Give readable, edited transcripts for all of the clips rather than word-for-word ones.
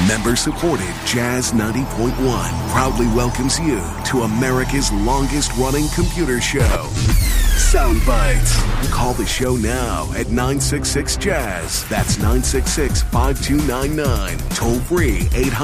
Member-supported Jazz 90.1 proudly welcomes you to America's longest-running computer show, Sound Bites. Call the show now at 966-JAZZ. That's 966-5299. Toll-free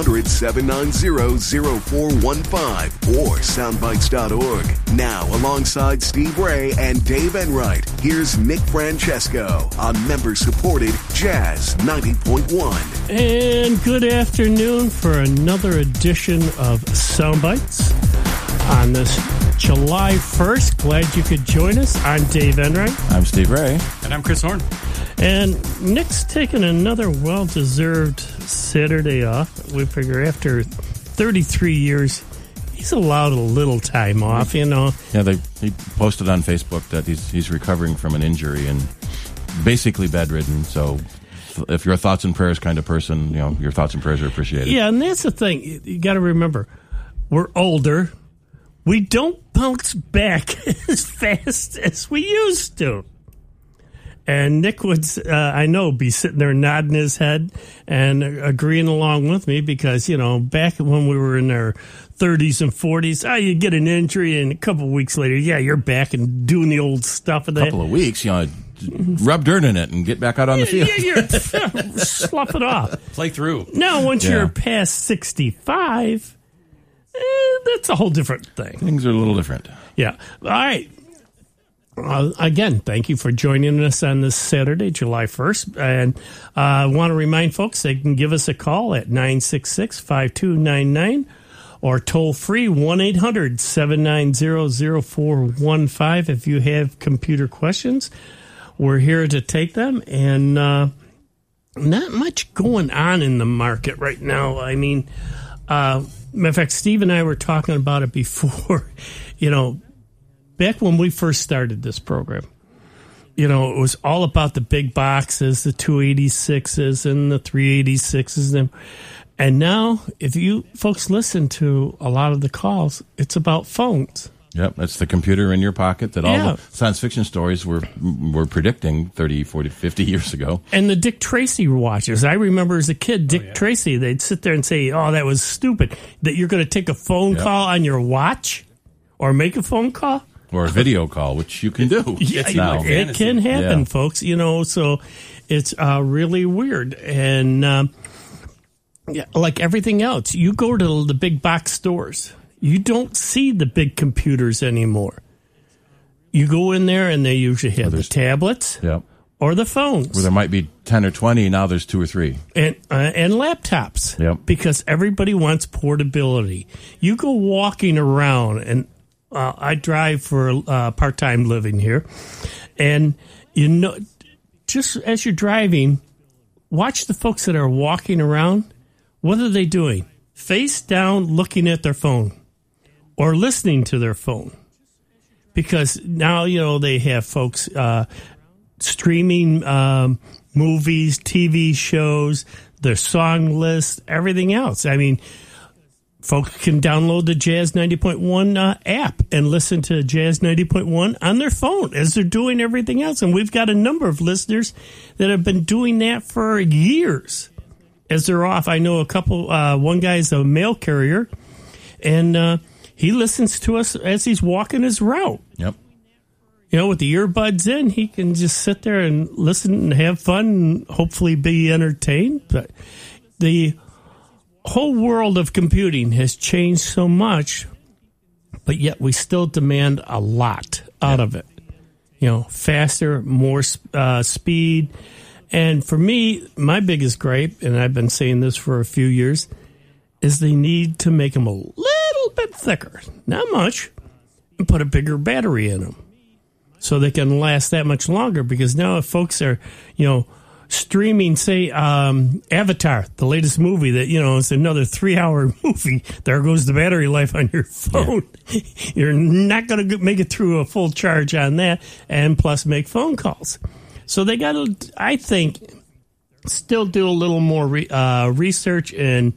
800-790-0415 or soundbites.org. Now, alongside Steve Ray and Dave Enright, here's Nick Francesco on member-supported Jazz 90.1. And good afternoon for another edition of Sound Bites on this July 1st. Glad you could join us. I'm Dave Enright. I'm Steve Ray. And I'm Chris Horn. And Nick's taking another well-deserved Saturday off. We figure after 33 years, he's allowed a little time off, you know. Yeah, he posted on Facebook that he's recovering from an injury and basically bedridden, so if you're a thoughts and prayers kind of person, you know, your thoughts and prayers are appreciated. Yeah, and that's the thing. You got to remember, we're older. We don't bounce back as fast as we used to. And Nick would, I know, be sitting there nodding his head and agreeing along with me because, you know, back when we were in our 30s and 40s, you get an injury and a couple of weeks later, you're back and doing the old stuff. A couple of weeks, you know, rub dirt in it and get back out on the field. Slough it off. Play through. Now, once you're past 65, that's a whole different thing. Things are a little different. Yeah. All right. Again, thank you for joining us on this Saturday, July 1st. And I want to remind folks they can give us a call at 966-5299 or toll free 1-800-790-0415 if you have computer questions. We're here to take them. And not much going on in the market right now. I mean, matter of fact, Steve and I were talking about it before, you know, back when we first started this program, you know, it was all about the big boxes, the 286s and the 386s. And now, if you folks listen to a lot of the calls, it's about phones. Yep, that's the computer in your pocket that all the science fiction stories were predicting 30, 40, 50 years ago. And the Dick Tracy watches. I remember as a kid, Dick Tracy, they'd sit there and say, oh, that was stupid, that you're going to take a phone call on your watch or make a phone call. Or a video call, which you can do. It can happen, folks. You know, so it's really weird. And like everything else, you go to the big box stores, you don't see the big computers anymore. You go in there, and they usually have the tablets or the phones. Where there might be 10 or 20, now there's 2 or 3. And laptops, because everybody wants portability. You go walking around, and I drive for part-time living here, and you know, just as you're driving, watch the folks that are walking around. What are they doing? Face down, looking at their phone or listening to their phone, because now, you know, they have folks streaming movies, TV shows, their song list, everything else. I mean, folks can download the Jazz 90.1 app and listen to Jazz 90.1 on their phone as they're doing everything else. And we've got a number of listeners that have been doing that for years as they're off. I know a couple, one guy's a mail carrier, and he listens to us as he's walking his route. Yep. You know, with the earbuds in, he can just sit there and listen and have fun and hopefully be entertained. But the whole world of computing has changed so much, but yet we still demand a lot out of it. You know, faster, more speed. And for me, my biggest gripe, and I've been saying this for a few years, is they need to make them a little bit thicker, not much, and put a bigger battery in them so they can last that much longer. Because now if folks are, you know, streaming, say, Avatar, the latest movie that, you know, it's another 3-hour movie, there goes the battery life on your phone. Yeah. You're not going to make it through a full charge on that, and plus make phone calls. So they got to, I think, still do a little more research and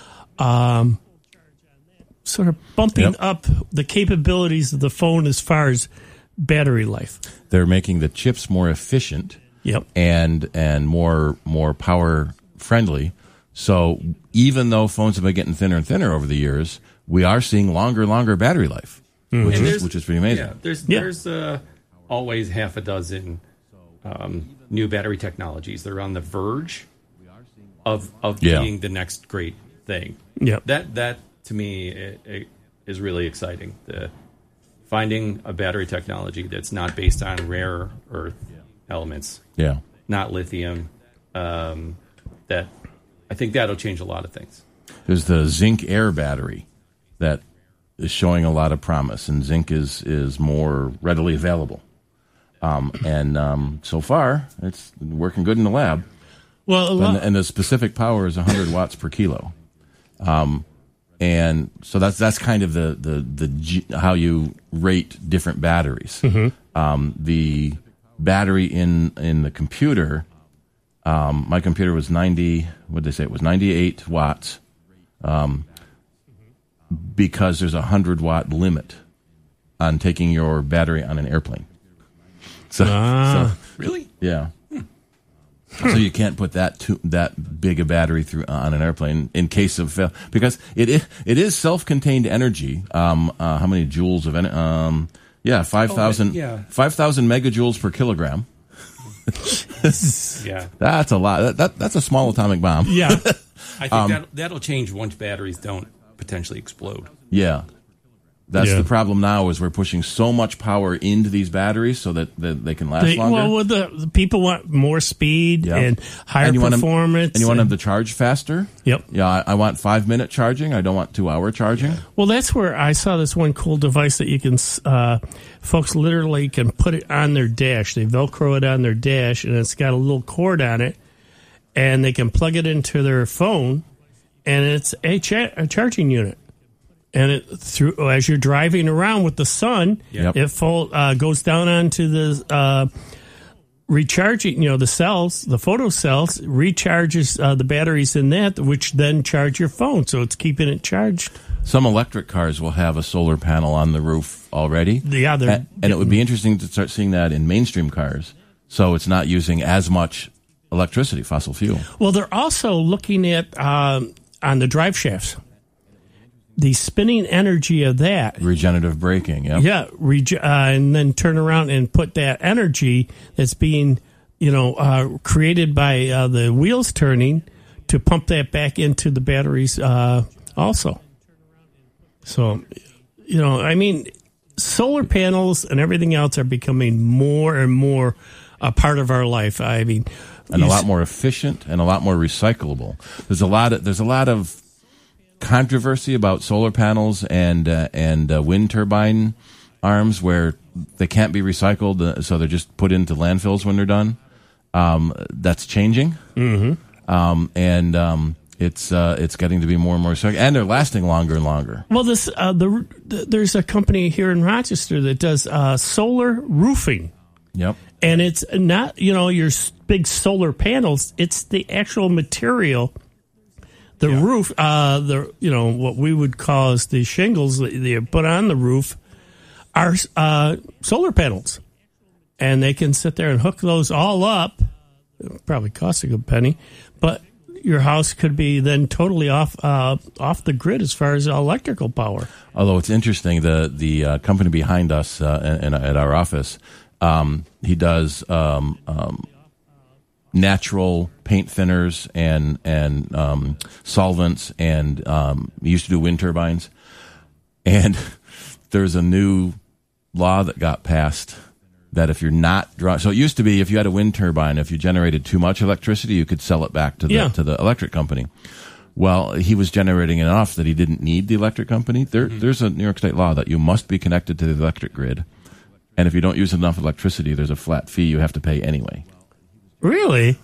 sort of bumping up the capabilities of the phone as far as battery life. They're making the chips more efficient. Yep. And more power friendly, So even though phones have been getting thinner and thinner over the years, we are seeing longer battery life, which is pretty amazing. Yeah, there's always half a dozen new battery technologies. They're on the verge of being the next great thing. Yeah, that to me it is really exciting. Finding a battery technology that's not based on rare earth elements. Yeah, not lithium. That I think that'll change a lot of things. There's the zinc air battery that is showing a lot of promise, and zinc is more readily available. And so far, it's working good in the lab. Well, and the specific power is 100 watts per kilo. And so that's kind of the how you rate different batteries. The battery in the computer, my computer was 90. What did they say? It was 98 watts. Because there's a 100-watt limit on taking your battery on an airplane. So really? Yeah. So you can't put that big a battery through on an airplane in case of fail, because it is self-contained energy. How many joules of energy? 5,000 megajoules per kilogram. Yeah, that's a lot. That's a small atomic bomb. Yeah, I think that'll change once batteries don't potentially explode. Yeah. That's the problem now, is we're pushing so much power into these batteries so that they can last longer. Well, the people want more speed and higher performance. And you want them to charge faster? Yep. Yeah, I want 5-minute charging. I don't want 2-hour charging. Well, that's where I saw this one cool device that you can, folks literally can put it on their dash. They Velcro it on their dash, and it's got a little cord on it, and they can plug it into their phone, and it's a charging unit. And as you're driving around with the sun, it goes down onto the recharging, the cells, the photo cells, recharges the batteries in that, which then charge your phone. So it's keeping it charged. Some electric cars will have a solar panel on the roof already. Yeah, and it would be interesting to start seeing that in mainstream cars. So it's not using as much electricity, fossil fuel. Well, they're also looking at on the drive shafts. The spinning energy of that. Regenerative braking, yeah. And then turn around and put that energy that's being, created by the wheels turning to pump that back into the batteries also. So, solar panels and everything else are becoming more and more a part of our life. I mean, and a lot more efficient and a lot more recyclable. There's a lot of controversy about solar panels and wind turbine arms where they can't be recycled, so they're just put into landfills when they're done. That's changing, and it's getting to be more and more recycled, and they're lasting longer and longer. Well, there's a company here in Rochester that does solar roofing. Yep. And it's not your big solar panels; it's the actual material. The roof, what we would call as the shingles that they put on the roof are solar panels. And they can sit there and hook those all up. It'll probably cost a good penny. But your house could be then totally off the grid as far as electrical power. Although it's interesting, the company behind us at our office, he does natural paint thinners and solvents, and he used to do wind turbines. And there's a new law that got passed that if you're not so it used to be if you had a wind turbine, if you generated too much electricity, you could sell it back to the electric company. Well, he was generating enough that he didn't need the electric company. There's a New York State law that you must be connected to the electric grid, and if you don't use enough electricity, there's a flat fee you have to pay anyway. Really?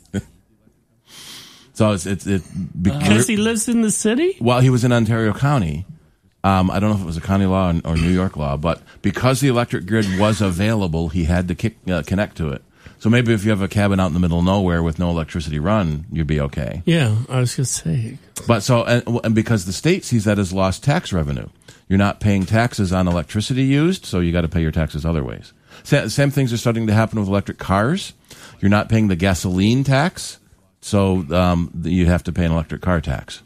So it's because he lives in the city? Well, he was in Ontario County. I don't know if it was a county law or New York law, but because the electric grid was available, he had to connect to it. So maybe if you have a cabin out in the middle of nowhere with no electricity run, you'd be okay. Yeah, I was going to say. But and because the state sees that as lost tax revenue, you're not paying taxes on electricity used, so you got to pay your taxes other ways. Same things are starting to happen with electric cars. You're not paying the gasoline tax So you have to pay an electric car tax.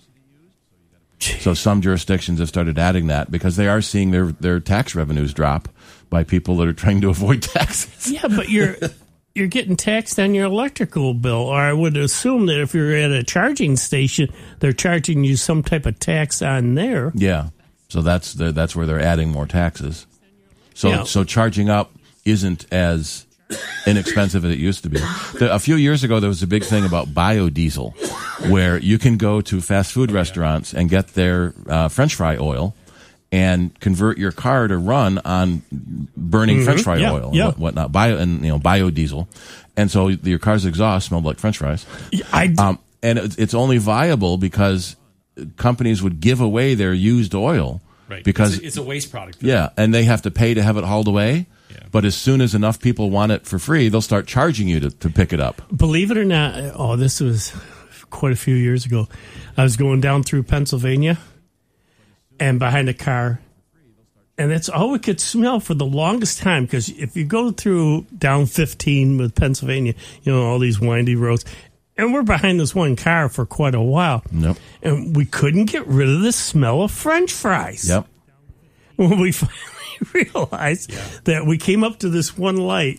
So some jurisdictions have started adding that because they are seeing their tax revenues drop by people that are trying to avoid taxes. Yeah, but you're getting taxed on your electrical bill, or I would assume that if you're at a charging station, they're charging you some type of tax on there. Yeah, so that's where they're adding more taxes. So charging up isn't as inexpensive as it used to be. A few years ago, there was a big thing about biodiesel, where you can go to fast food restaurants and get their French fry oil and convert your car to run on burning French fry oil and whatnot, biodiesel, and so your car's exhaust smelled like French fries. And it's only viable because companies would give away their used oil, right? Because it's a waste product. Yeah, and they have to pay to have it hauled away. Yeah. But as soon as enough people want it for free, they'll start charging you to pick it up. Believe it or not, this was quite a few years ago. I was going down through Pennsylvania and behind a car, and that's all we could smell for the longest time, because if you go through down 15 with Pennsylvania, all these windy roads, and we're behind this one car for quite a while. Yep. And we couldn't get rid of the smell of French fries. Yep. When we finally realized that we came up to this one light,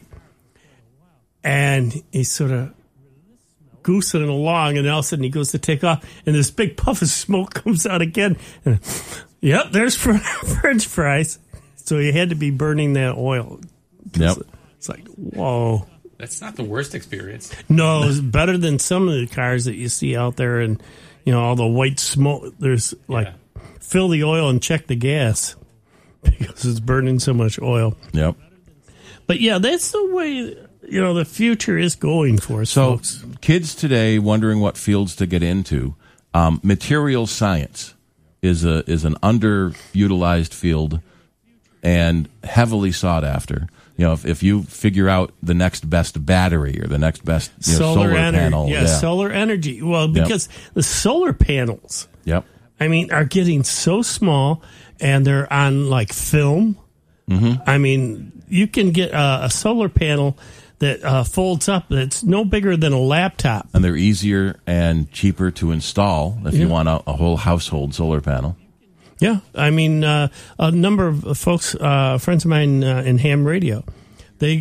and he's sort of goosing along, and all of a sudden he goes to take off, and this big puff of smoke comes out again. And, yep, there's French fries. So he had to be burning that oil. Yep. It's like, whoa. That's not the worst experience. No, it's better than some of the cars that you see out there, and all the white smoke. There's fill the oil and check the gas because it's burning so much oil. Yep. But yeah, that's the way the future is going for us, so folks. Kids today wondering what fields to get into. Material science is an underutilized field and heavily sought after. If you figure out the next best battery or the next best solar panel. Solar energy. Well, because the solar panels, are getting so small, and they're on like film. Mm-hmm. You can get a solar panel that folds up that's no bigger than a laptop. And they're easier and cheaper to install if you want a whole household solar panel. Yeah, a number of folks, friends of mine in ham radio, they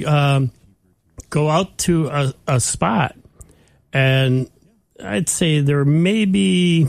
go out to a spot, and I'd say they're maybe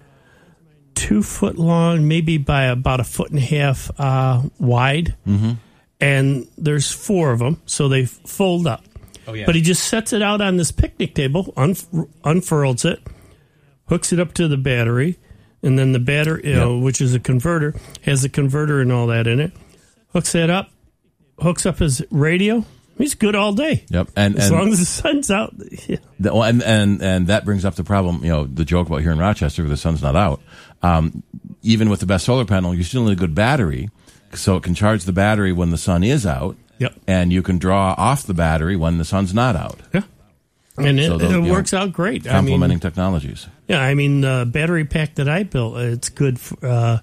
2 foot long, maybe by about 1.5 feet wide, and there's 4 of them, so they fold up. Oh, yeah. But he just sets it out on this picnic table, unfurls it, hooks it up to the battery. And then the battery, which is a converter, has a converter and all that in it. Hooks that up, hooks up his radio. He's good all day. Yep, as long as the sun's out. Yeah. And that brings up the problem. The joke about here in Rochester, where the sun's not out. Even with the best solar panel, you still need a good battery, so it can charge the battery when the sun is out. Yep. And you can draw off the battery when the sun's not out. Yeah. And it works out great. Complementing technologies. Yeah, the battery pack that I built, it's good for,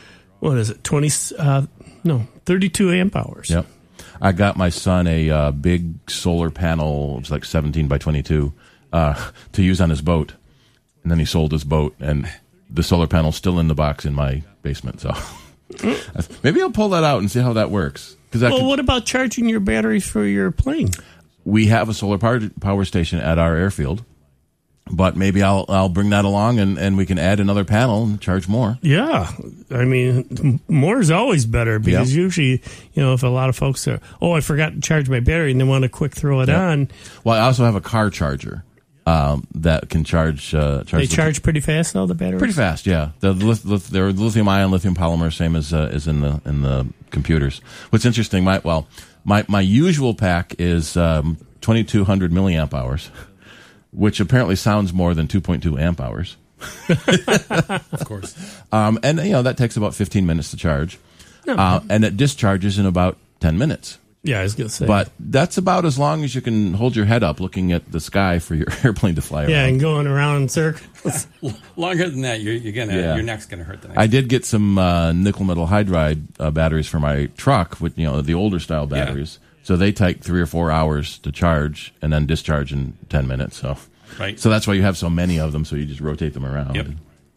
32 amp hours. Yep. I got my son a big solar panel, it was like 17 by 22, to use on his boat. And then he sold his boat, and the solar panel's still in the box in my basement. So maybe I'll pull that out and see how that works. What about charging your batteries for your plane? We have a solar power station at our airfield, but maybe I'll bring that along and we can add another panel and charge more. Yeah. More is always better, because usually, if a lot of folks are, I forgot to charge my battery, and they want to quick throw it on. Well, I also have a car charger that can charge. They charge pretty fast, though, the batteries? Pretty fast, yeah. They're lithium-ion, lithium polymer, same as in the computers. What's interesting, my usual pack is 2,200 milliamp hours, which apparently sounds more than 2.2 amp hours. Of course. And that takes about 15 minutes to charge, and it discharges in about 10 minutes. Yeah, I was going to say. But that's about as long as you can hold your head up looking at the sky for your airplane to fly around. Yeah, and going around in circles. Longer than that, your neck's going to hurt the next I did get some nickel metal hydride batteries for my truck, with the older style batteries. Yeah. So they take 3 or 4 hours to charge and then discharge in 10 minutes. So Right. So that's why you have so many of them. So you just rotate them around. Yep.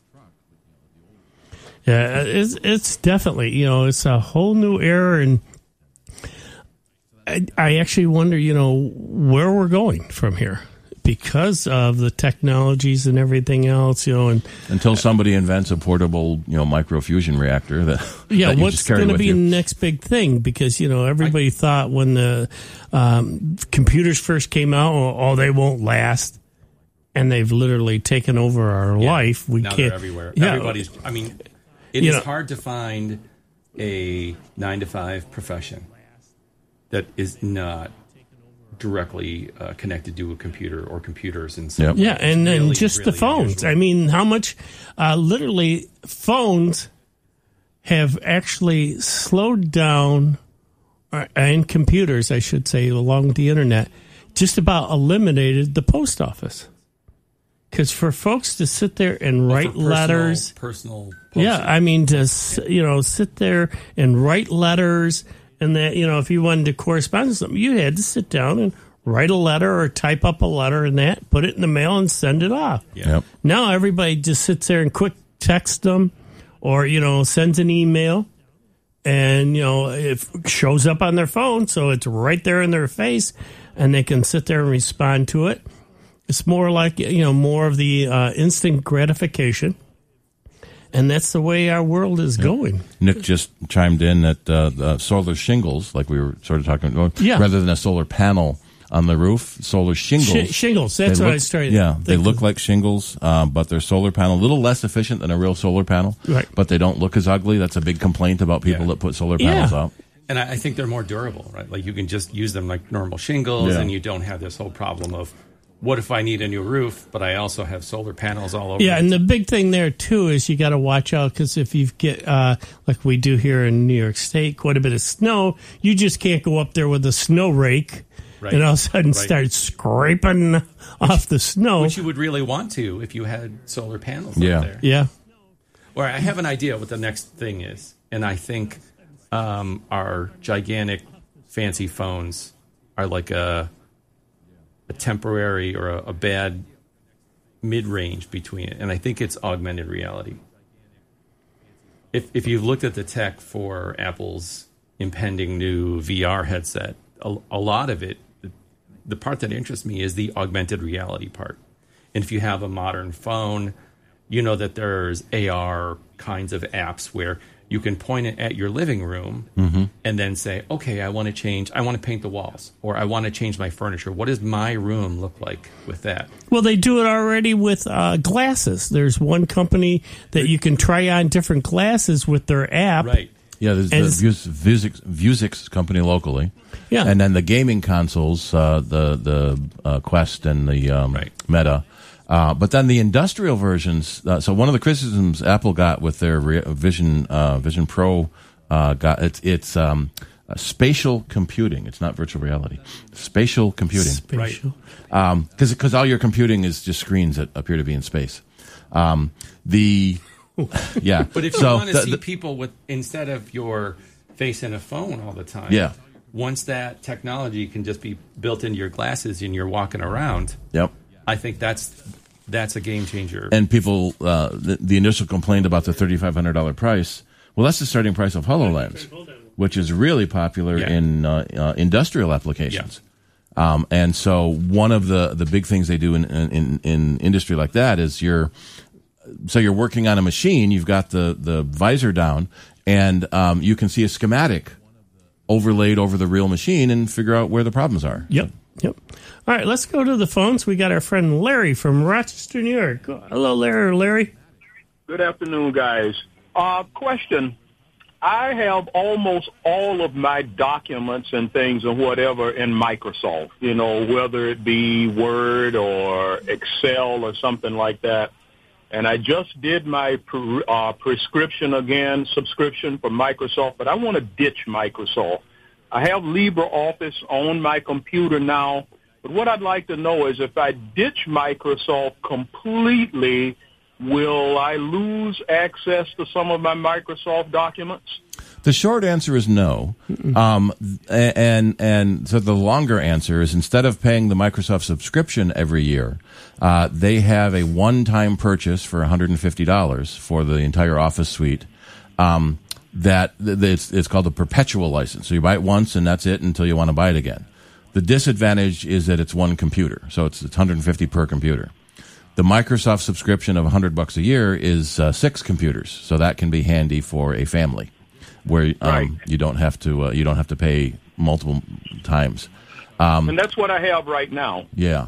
Yeah, it's definitely, it's a whole new era, and I actually wonder, where we're going from here because of the technologies and everything else, and until somebody invents a portable, microfusion reactor that what's going to be the next big thing? Because everybody thought when the computers first came out, they won't last, and they've literally taken over our life. Now they're everywhere. Yeah. Everybody's. I mean, it is hard to find a 9-to-5 profession that is not directly connected to a computer or computers and so and then really, just really the phones. Unusual. I mean, how much literally phones have actually slowed down, and computers, I should say, along with the internet, just about eliminated the post office. Because for folks to sit there and write letters, personal posting. I mean, to sit there and write letters. And that, if you wanted to correspond with something, you had to sit down and write a letter or type up a letter and that, put it in the mail and send it off. Yeah. Yep. Now everybody just sits there and quick text them or, sends an email and, it shows up on their phone. So it's right there in their face and they can sit there and respond to it. It's more like, more of the instant gratification. And that's the way our world is going. Nick just chimed in that solar shingles, like we were sort of talking about, rather than a solar panel on the roof, solar shingles. Shingles, that's what I started. Yeah, they look like shingles, but they're solar panel, a little less efficient than a real solar panel, right. But they don't look as ugly. That's a big complaint about people that put solar panels out. And I think they're more durable, right? Like you can just use them like normal shingles, and you don't have this whole problem of, what if I need a new roof, but I also have solar panels all over? Yeah, and the big thing there, too, is you got to watch out because if you get, like we do here in New York State, quite a bit of snow, you just can't go up there with a snow rake and all of a sudden start scraping off the snow. Which you would really want to if you had solar panels up there. Yeah. Well, I have an idea what the next thing is, and I think our gigantic fancy phones are like a temporary or a bad mid-range between it, and I think it's augmented reality. If you've looked at the tech for Apple's impending new VR headset, a lot of it, the part that interests me is the augmented reality part. And if you have a modern phone, you know that there's AR kinds of apps where you can point it at your living room and then say, okay, I want to paint the walls, or I want to change my furniture. What does my room look like with that? Well, they do it already with glasses. There's one company that you can try on different glasses with their app. Right. Yeah, there's the Vuzix company locally. Yeah. And then the gaming consoles, the Quest and the Meta. But then the industrial versions. So one of the criticisms Apple got with their Vision Pro it's spatial computing. It's not virtual reality. Spatial computing. Spatial. Because all your computing is just screens that appear to be in space. But if you want to see people with instead of your face in a phone all the time, once that technology can just be built into your glasses and you're walking around, I think that's a game changer. And people, the initial complaint about the $3,500 price, well, that's the starting price of HoloLens, which is really popular in industrial applications. And so one of the big things they do in industry like that is you're working on a machine, you've got the visor down, and you can see a schematic overlaid over the real machine and figure out where the problems are. Yep. All right, let's go to the phones. We got our friend Larry from Rochester, New York. Hello, Larry. Good afternoon, guys. Question. I have almost all of my documents and things and whatever in Microsoft, whether it be Word or Excel or something like that. And I just did my subscription for Microsoft, but I want to ditch Microsoft. I have LibreOffice on my computer now, but what I'd like to know is if I ditch Microsoft completely, will I lose access to some of my Microsoft documents? The short answer is no. And so the longer answer is instead of paying the Microsoft subscription every year, they have a one-time purchase for $150 for the entire Office suite. It's called a perpetual license. So you buy it once and that's it until you want to buy it again. The disadvantage is that it's one computer. So it's $150 per computer. The Microsoft subscription of $100 a year is 6 computers. So that can be handy for a family where you don't have to pay multiple times. And that's what I have right now. Yeah.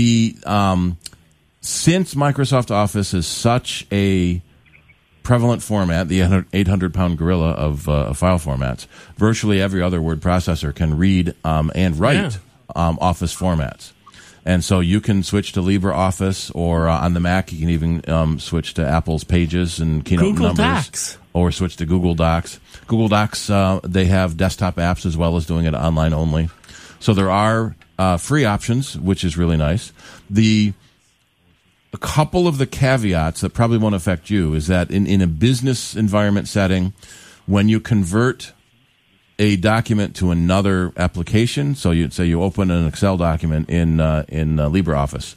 Since Microsoft Office is such a prevalent format, the 800-pound gorilla of file formats, virtually every other word processor can read and write Office formats. And so you can switch to LibreOffice, or on the Mac, you can even switch to Apple's Pages and Keynote Google Numbers. Docs. Or switch to Google Docs. Google Docs, they have desktop apps as well as doing it online only. So there are free options, which is really nice. A couple of the caveats that probably won't affect you is that in a business environment setting, when you convert a document to another application, so you open an Excel document in LibreOffice,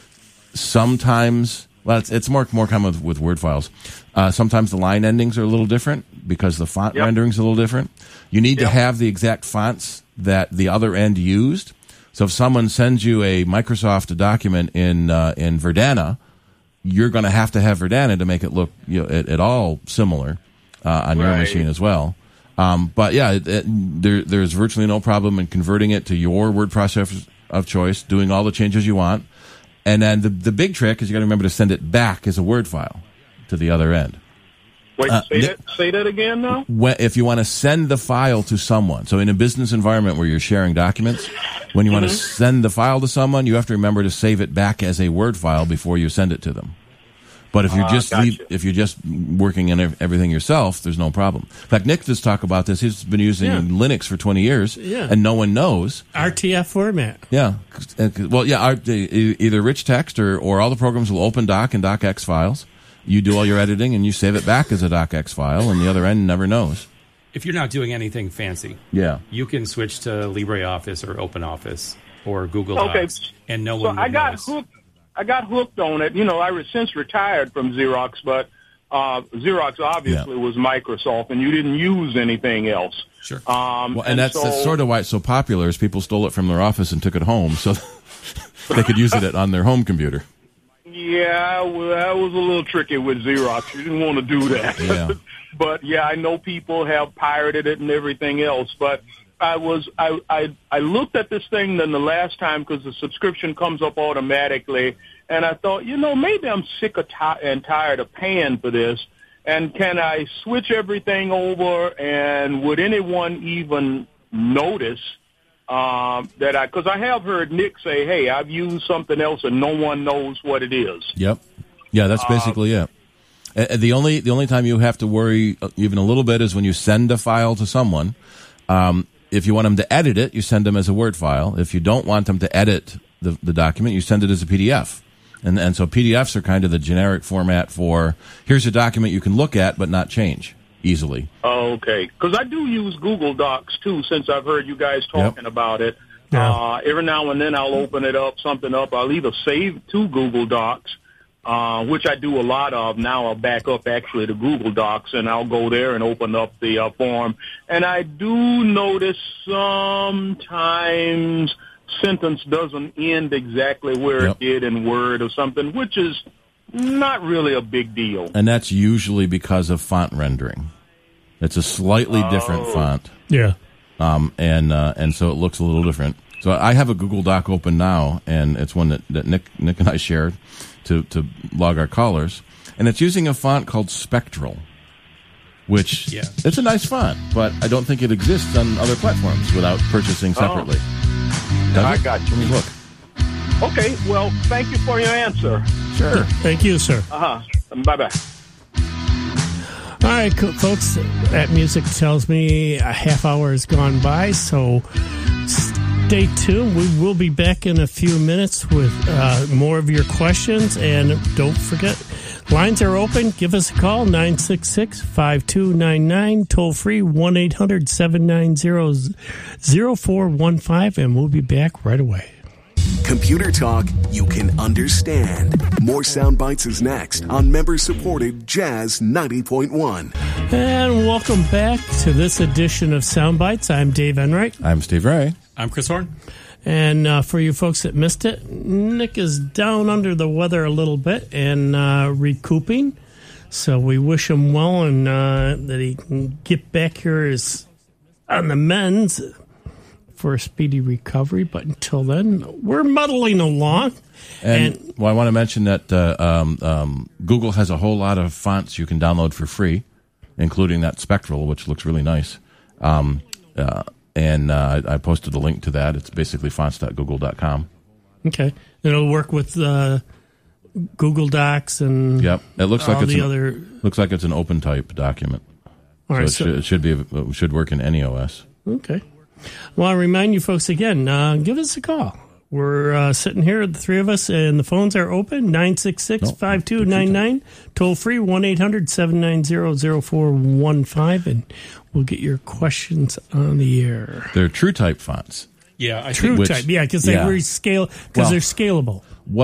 sometimes, well, it's more common with Word files. Sometimes the line endings are a little different because the font rendering's a little different. You need to have the exact fonts that the other end used. So if someone sends you a Microsoft document in Verdana, you're going to have Verdana to make it look at all similar on your machine as well. But yeah, there's virtually no problem in converting it to your word processor of choice, doing all the changes you want. And then the big trick is you got to remember to send it back as a Word file to the other end. Wait, say that again now? If you want to send the file to someone, so in a business environment where you're sharing documents, when you want to send the file to someone, you have to remember to save it back as a Word file before you send it to them. But if you're just working in everything yourself, there's no problem. In fact, Nick does talk about this. He's been using Linux for 20 years, and no one knows. RTF format. Yeah. Well, either rich text or all the programs will open doc and docx files. You do all your editing, and you save it back as a docx file, and the other end never knows. If you're not doing anything fancy, you can switch to LibreOffice or OpenOffice or Google Docs, and no one would notice. I got hooked on it. I was since retired from Xerox, but Xerox obviously was Microsoft, and you didn't use anything else. Sure. That's sort of why it's so popular is people stole it from their office and took it home so they could use it on their home computer. Yeah, well, that was a little tricky with Xerox. You didn't want to do that. Yeah. But, I know people have pirated it and everything else, but I looked at this thing then the last time because the subscription comes up automatically, and I thought, maybe I'm sick and tired of paying for this, and can I switch everything over, and would anyone even notice because I have heard Nick say, hey, I've used something else and no one knows what it is. Yep. Yeah, that's basically it. The only time you have to worry even a little bit is when you send a file to someone. If you want them to edit it, you send them as a Word file. If you don't want them to edit the document, you send it as a PDF. And so PDFs are kind of the generic format for here's a document you can look at but not change easily. Okay. Because I do use Google Docs, too, since I've heard you guys talking about it. Yeah. Every now and then I'll open it up, I'll either save to Google Docs, which I do a lot of now. I'll back up actually to Google Docs, and I'll go there and open up the form. And I do notice sometimes sentence doesn't end exactly where it did in Word or something, which is not really a big deal. And that's usually because of font rendering. It's a slightly different font. Yeah. And so it looks a little different. So I have a Google Doc open now, and it's one that Nick and I shared to log our callers. And it's using a font called Spectral, which it's a nice font, but I don't think it exists on other platforms without purchasing separately. I got you. Let me look. Okay, well, thank you for your answer. Sure. Thank you, sir. Bye-bye. All right, folks, that music tells me a half hour has gone by, so stay tuned. We will be back in a few minutes with more of your questions, and don't forget, Lines are open. Give us a call, 966-5299, toll free, 1-800-790-0415, and we'll be back right away. Computer talk you can understand. More Sound Bites is next on member-supported Jazz 90.1. And welcome back to this edition of Sound Bites. I'm Dave Enright. I'm Steve Ray. I'm Chris Horn. And for you folks that missed it, Nick is down under the weather a little bit and recouping. So we wish him well and that he can get back here on the mends for a speedy recovery. But until then, we're muddling along. And I want to mention that Google has a whole lot of fonts you can download for free, including that Spectral, which looks really nice. And I posted a link to that. It's basically fonts.google.com. Okay. It'll work with Google Docs and yep. It looks like it's looks like it's an open type document. All right, it should work in any OS. Okay. Well, I remind you folks again, give us a call. We're sitting here, the three of us, and the phones are open, 966-5299, toll free, 1-800-790-0415, and we'll get your questions on the air. They're TrueType fonts. Yeah, TrueType, because they're scalable.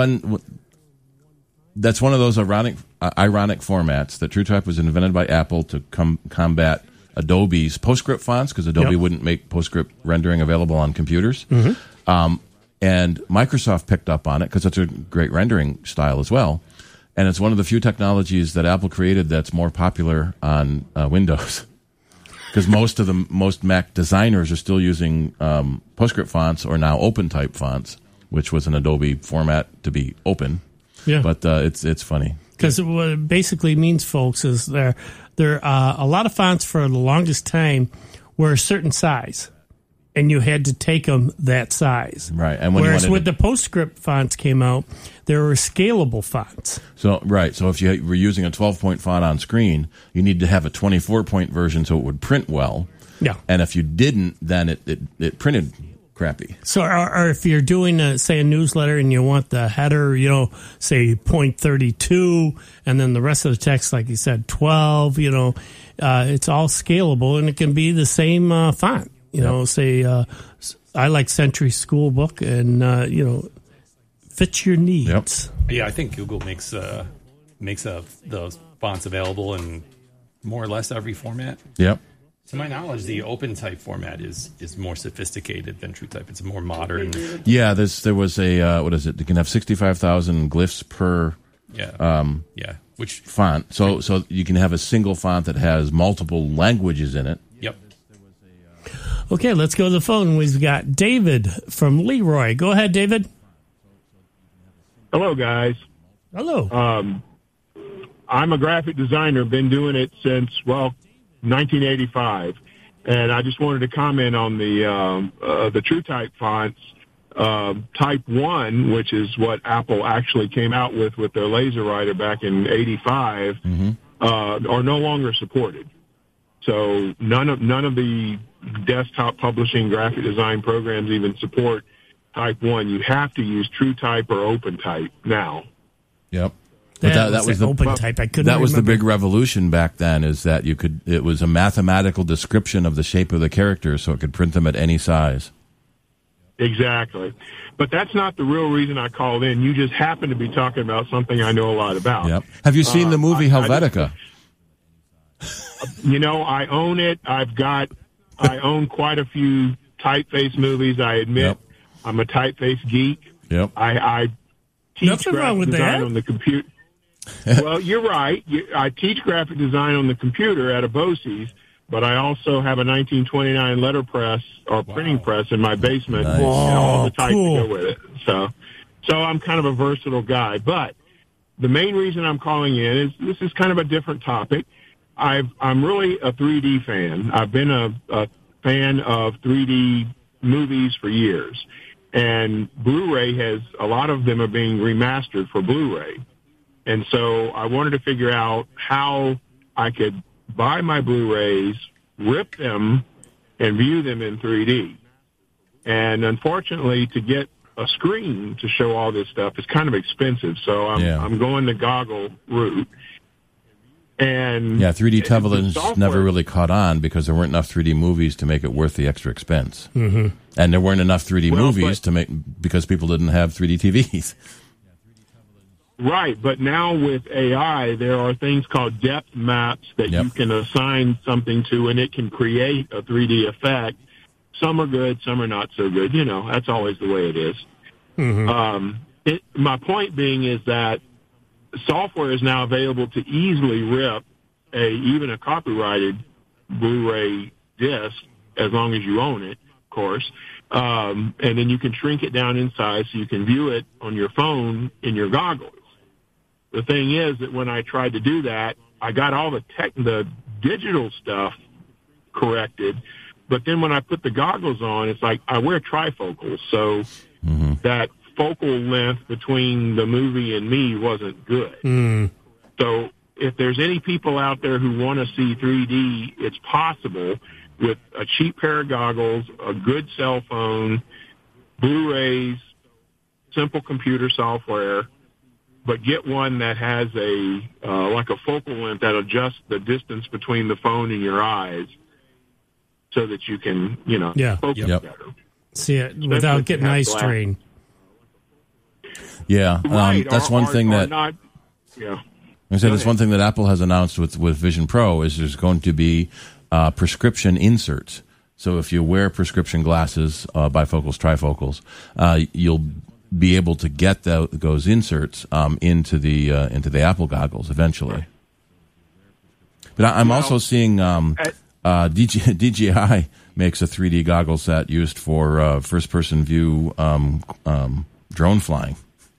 That's one of those ironic formats that TrueType was invented by Apple to combat Adobe's PostScript fonts, because Adobe wouldn't make PostScript rendering available on computers. Mm-hmm. And Microsoft picked up on it because it's a great rendering style as well. And it's one of the few technologies that Apple created that's more popular on Windows. Because most Mac designers are still using PostScript fonts or now OpenType fonts, which was an Adobe format to be open. Yeah. But it's funny. Because what it basically means, folks, is there are a lot of fonts for the longest time were a certain size. And you had to take them that size. Right. And whereas with the PostScript fonts came out, there were scalable fonts. So if you were using a 12-point font on screen, you need to have a 24-point version so it would print well. Yeah. And if you didn't, then it printed crappy. So or if you're doing, say, a newsletter and you want the header, say, point 32, and then the rest of the text, like you said, 12, it's all scalable, and it can be the same font. Say, I like Century School Book, and, fits your needs. Yep. Yeah, I think Google makes those fonts available in more or less every format. Yep. To my knowledge, the OpenType format is more sophisticated than TrueType. It's more modern. Yeah, there was a, what is it? You can have 65,000 glyphs per which font. So you can have a single font that has multiple languages in it. Yep. Okay, let's go to the phone. We've got David from Leroy. Go ahead, David. Hello, guys. Hello. I'm a graphic designer, been doing it since, 1985. And I just wanted to comment on the TrueType fonts. Type 1, which is what Apple actually came out with their LaserWriter back in 85, are no longer supported. So none of the desktop publishing graphic design programs even support Type 1. You have to use TrueType or OpenType now. Yep. That was the OpenType. I couldn't. That was the big revolution back then. Is that it was a mathematical description of the shape of the characters, so it could print them at any size. Exactly. But that's not the real reason I called in. You just happen to be talking about something I know a lot about. Yep. Have you seen the movie Helvetica? I own it. I own quite a few typeface movies. I admit I'm a typeface geek. Yep. I teach Nothing wrong graphic with design that. on the computer. Well, you're right. I teach graphic design on the computer at a BOCES, but I also have a 1929 letterpress or printing press in my basement Nice. and all the types Cool. to go with it. So I'm kind of a versatile guy. But the main reason I'm calling in is this is kind of a different topic. I'm really a 3D fan. I've been a fan of 3D movies for years. And Blu-ray has, a lot of them are being remastered for Blu-ray. And so I wanted to figure out how I could buy my Blu-rays, rip them, and view them in 3D. And unfortunately, to get a screen to show all this stuff is kind of expensive. So I'm going the goggle route. And 3D televisions never really caught on because there weren't enough 3D movies to make it worth the extra expense. Mm-hmm. And there weren't enough 3D movies to make because people didn't have 3D TVs. Right, but now with AI, there are things called depth maps that you can assign something to, and it can create a 3D effect. Some are good, some are not so good. That's always the way it is. Mm-hmm. My point being is that software is now available to easily rip even a copyrighted Blu-ray disc, as long as you own it, of course. And then you can shrink it down in size so you can view it on your phone in your goggles. The thing is that when I tried to do that, I got all the digital stuff corrected, but then when I put the goggles on, it's like I wear trifocals, so that focal length between the movie and me wasn't good. So if there's any people out there who want to see 3D, it's possible with a cheap pair of goggles, a good cell phone, Blu-rays, simple computer software, but get one that has like a focal length that adjusts the distance between the phone and your eyes so that you can, focus better. See it without getting eye strain. Yeah, that's one thing that. I said it's one thing that Apple has announced with Vision Pro is there's going to be prescription inserts. So if you wear prescription glasses, bifocals, trifocals, you'll be able to get those inserts into the Apple goggles eventually. But I'm also seeing DJI makes a 3D goggle set used for first-person view drone flying.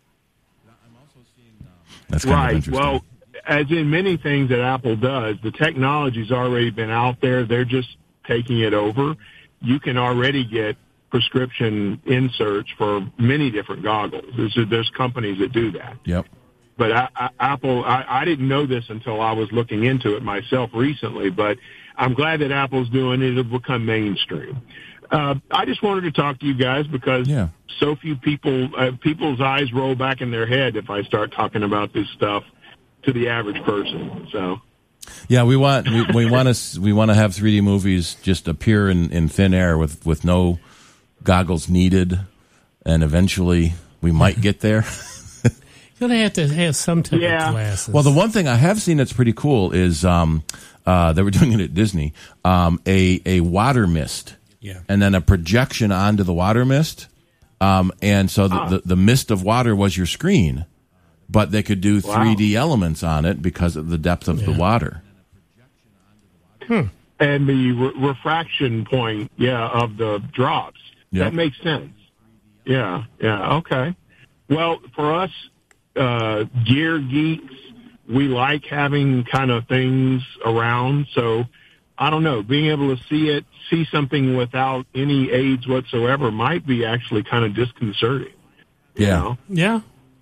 That's kind of interesting. Well, as in many things that Apple does, the technology's already been out there. They're just taking it over. You can already get prescription inserts for many different goggles. There's companies that do that. Yep. But Apple, I didn't know this until I was looking into it myself recently, but I'm glad that Apple's doing it. It'll become mainstream. I just wanted to talk to you guys because so few people's eyes roll back in their head if I start talking about this stuff to the average person. So, yeah, we want to have 3D movies just appear in thin air with no goggles needed, and eventually we might get there. You're gonna have to have some type of glasses. Well, the one thing I have seen that's pretty cool is they were doing it at Disney, a water mist. Yeah. And then a projection onto the water mist. And so the mist of water was your screen, but they could do 3D elements on it because of the depth of the water. And the refraction point, of the drops. Yep. That makes sense. Yeah, okay. Well, for us gear geeks, we like having kind of things around, so I don't know, being able to see something without any aids whatsoever might be actually kind of disconcerting. Yeah. Yeah.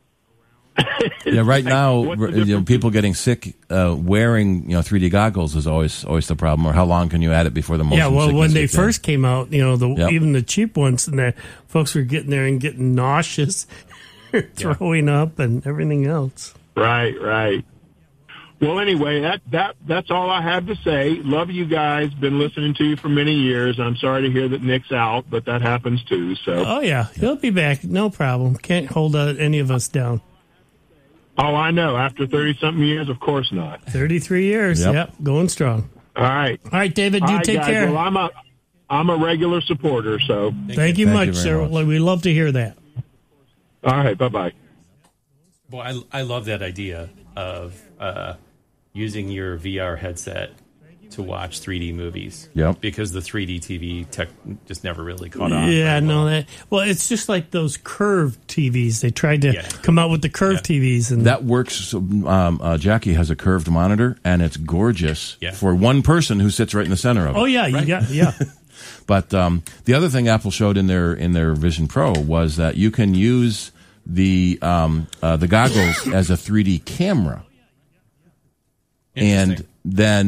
Yeah, right now, people getting sick wearing 3D goggles is always the problem. Or how long can you add it before the motion sickness when they gets in? first came out, even the cheap ones, and the folks were getting there and getting nauseous, throwing up, and everything else. Right. Well, anyway, that's all I have to say. Love you guys. Been listening to you for many years. I'm sorry to hear that Nick's out, but that happens too. So. Oh yeah, he'll be back. No problem. Can't hold any of us down. Oh, I know. After 30-something years, of course not. 33 years. Yep, going strong. All right, David. You take care. Well, I'm a regular supporter. So thank you much, sir. Much. We love to hear that. All right. Bye. Well, I love that idea of using your VR headset to watch 3D movies. Yep. Because the 3D TV tech just never really caught on. Yeah, well, it's just like those curved TVs. They tried to come out with the curved TVs. And that works. Jackie has a curved monitor, and it's gorgeous for one person who sits right in the center of it. Oh, yeah, right? But the other thing Apple showed in their Vision Pro was that you can use the goggles as a 3D camera. And then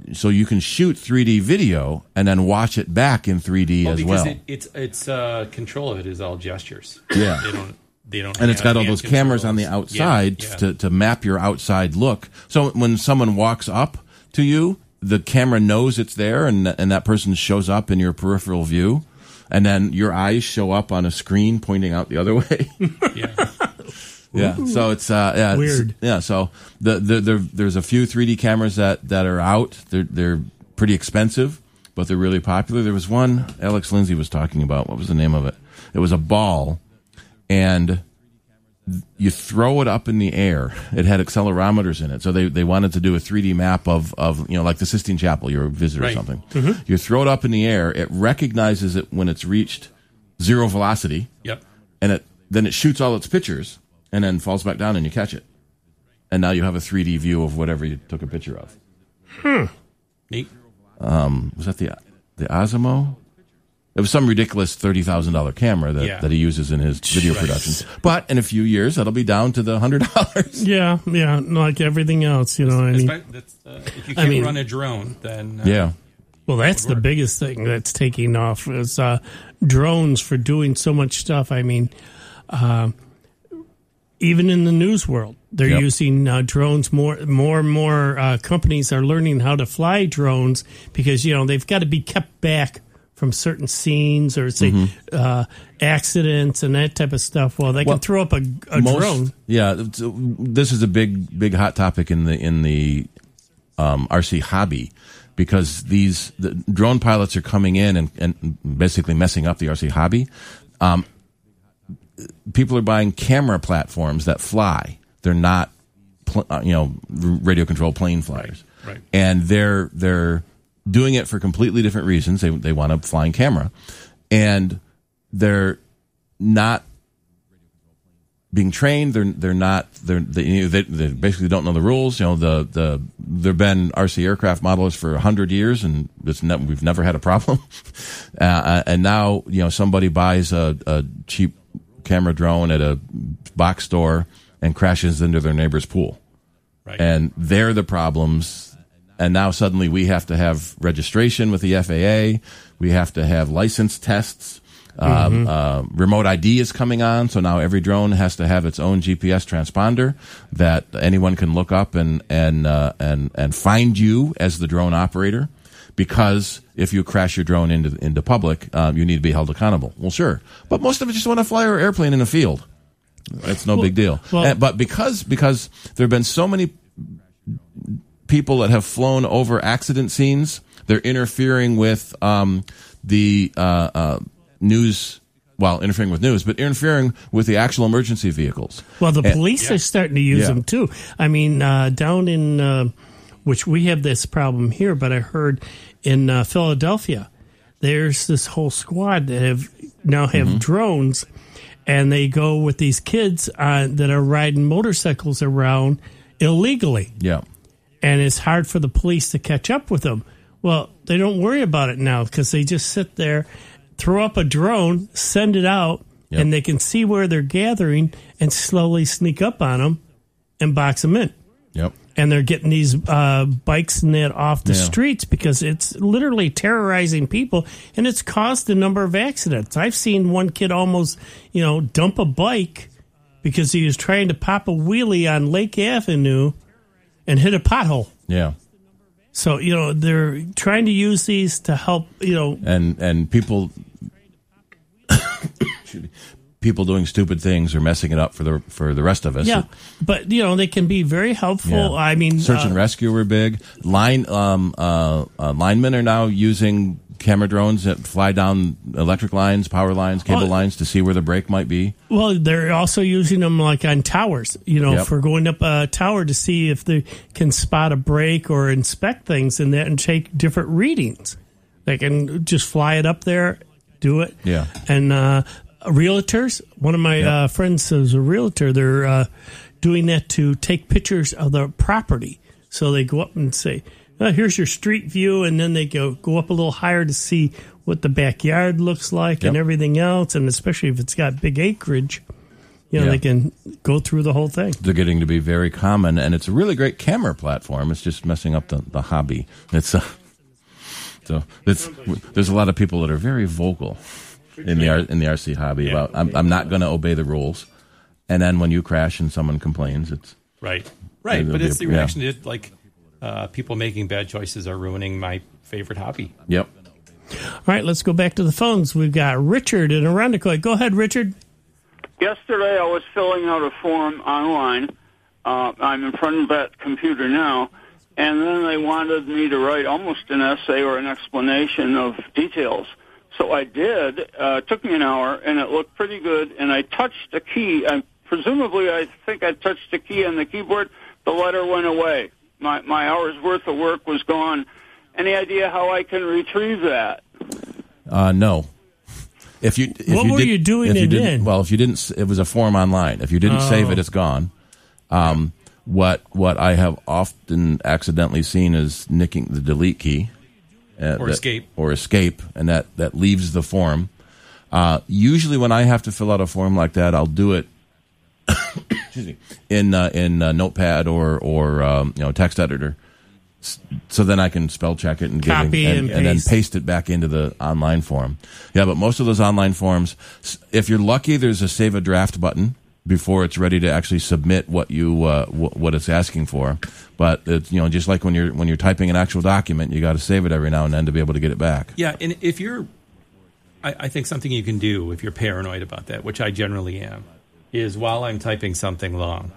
so you can shoot 3D video and then watch it back in 3D as well. It's control of it is all gestures. Yeah. They don't and it's got all those controls. cameras on the outside to map your outside look. So when someone walks up to you, the camera knows it's there, and that person shows up in your peripheral view, and then your eyes show up on a screen pointing out the other way. Yeah. Yeah, so it's weird. So there's a few 3D cameras that are out. They're pretty expensive, but they're really popular. There was one Alex Lindsay was talking about. What was the name of it? It was a ball, and you throw it up in the air. It had accelerometers in it, so they wanted to do a 3D map of like the Sistine Chapel. You're a visitor or something. Mm-hmm. You throw it up in the air. It recognizes it when it's reached zero velocity. Yep. And then it shoots all its pictures. And then falls back down and you catch it. And now you have a 3D view of whatever you took a picture of. Neat. Was that the Osmo? It was some ridiculous $30,000 camera that he uses in his video productions. But in a few years, that'll be down to the $100. Yeah, like everything else, you know what I mean? If you can't run a drone, then... yeah. Well, that's the biggest thing that's taking off is drones for doing so much stuff. I mean... even in the news world, they're using drones. More and more companies are learning how to fly drones because, they've got to be kept back from certain scenes or, say, accidents and that type of stuff. Well, they can throw up a drone. Yeah, this is a big hot topic in the RC hobby because the drone pilots are coming in and basically messing up the RC hobby. People are buying camera platforms that fly. They're not, radio controlled plane flyers. Right. And they're doing it for completely different reasons. They want a flying camera, and they're not being trained. They basically don't know the rules. There've been RC aircraft modelers for 100 years, and we've never had a problem. And now somebody buys a cheap camera drone at a box store and crashes into their neighbor's pool. Right. And they're the problems. And now suddenly we have to have registration with the FAA. We have to have license tests. Remote ID is coming on. So now every drone has to have its own GPS transponder that anyone can look up and find you as the drone operator. Because if you crash your drone into public, you need to be held accountable. Well, sure, but most of us just want to fly our airplane in a field. It's no big deal. But because there have been so many people that have flown over accident scenes, they're interfering with the news. Well, interfering with news, but interfering with the actual emergency vehicles. Well, the police are starting to use them too. I mean, down in which we have this problem here, but I heard in Philadelphia, there's this whole squad that have drones, and they go with these kids that are riding motorcycles around illegally. Yeah. And it's hard for the police to catch up with them. Well, they don't worry about it now because they just sit there, throw up a drone, send it out, and they can see where they're gathering and slowly sneak up on them and box them in. Yep. And they're getting these bikes and that off the streets because it's literally terrorizing people, and it's caused a number of accidents. I've seen one kid almost, dump a bike because he was trying to pop a wheelie on Lake Avenue and hit a pothole. Yeah. So, they're trying to use these to help, And people... people doing stupid things are messing it up for the rest of us. Yeah, but they can be very helpful. Yeah. I mean, search and rescue were big. Linemen are now using camera drones that fly down electric lines, power lines, cable lines to see where the break might be. Well, they're also using them like on towers, for going up a tower to see if they can spot a break or inspect things and that and take different readings. They can just fly it up there, do it. Yeah, and. Realtors, one of my friends is a realtor. They're doing that to take pictures of the property. So they go up and say, here's your street view, and then they go up a little higher to see what the backyard looks like and everything else, and especially if it's got big acreage. they can go through the whole thing. They're getting to be very common, and it's a really great camera platform. It's just messing up the hobby. There's a lot of people that are very vocal in the RC hobby about I'm not going to obey the rules, and then when you crash and someone complains, it's right. But it's the reaction to like people making bad choices are ruining my favorite hobby. Yep. All right, let's go back to the phones. We've got Richard in Arundecoy. Go ahead, Richard. Yesterday I was filling out a form online. I'm in front of that computer now, and then they wanted me to write almost an essay or an explanation of details. So I did. It took me an hour, and it looked pretty good, and I touched a key. Presumably, I think I touched a key on the keyboard. The letter went away. My hour's worth of work was gone. Any idea how I can retrieve that? No. If you doing it in? Well, if you didn't, it was a form online. If you didn't save it, it's gone. What I have often accidentally seen is nicking the delete key, escape, and that leaves the form. Usually, when I have to fill out a form like that, I'll do it in Notepad or text editor. So then I can spell check it and copy and then paste it back into the online form. Yeah, but most of those online forms, if you're lucky, there's a save a draft button before it's ready to actually submit what you what it's asking for. But it's, just like when you're typing an actual document, you got to save it every now and then to be able to get it back. Yeah, and if I think something you can do if you're paranoid about that, which I generally am, is while I'm typing something long,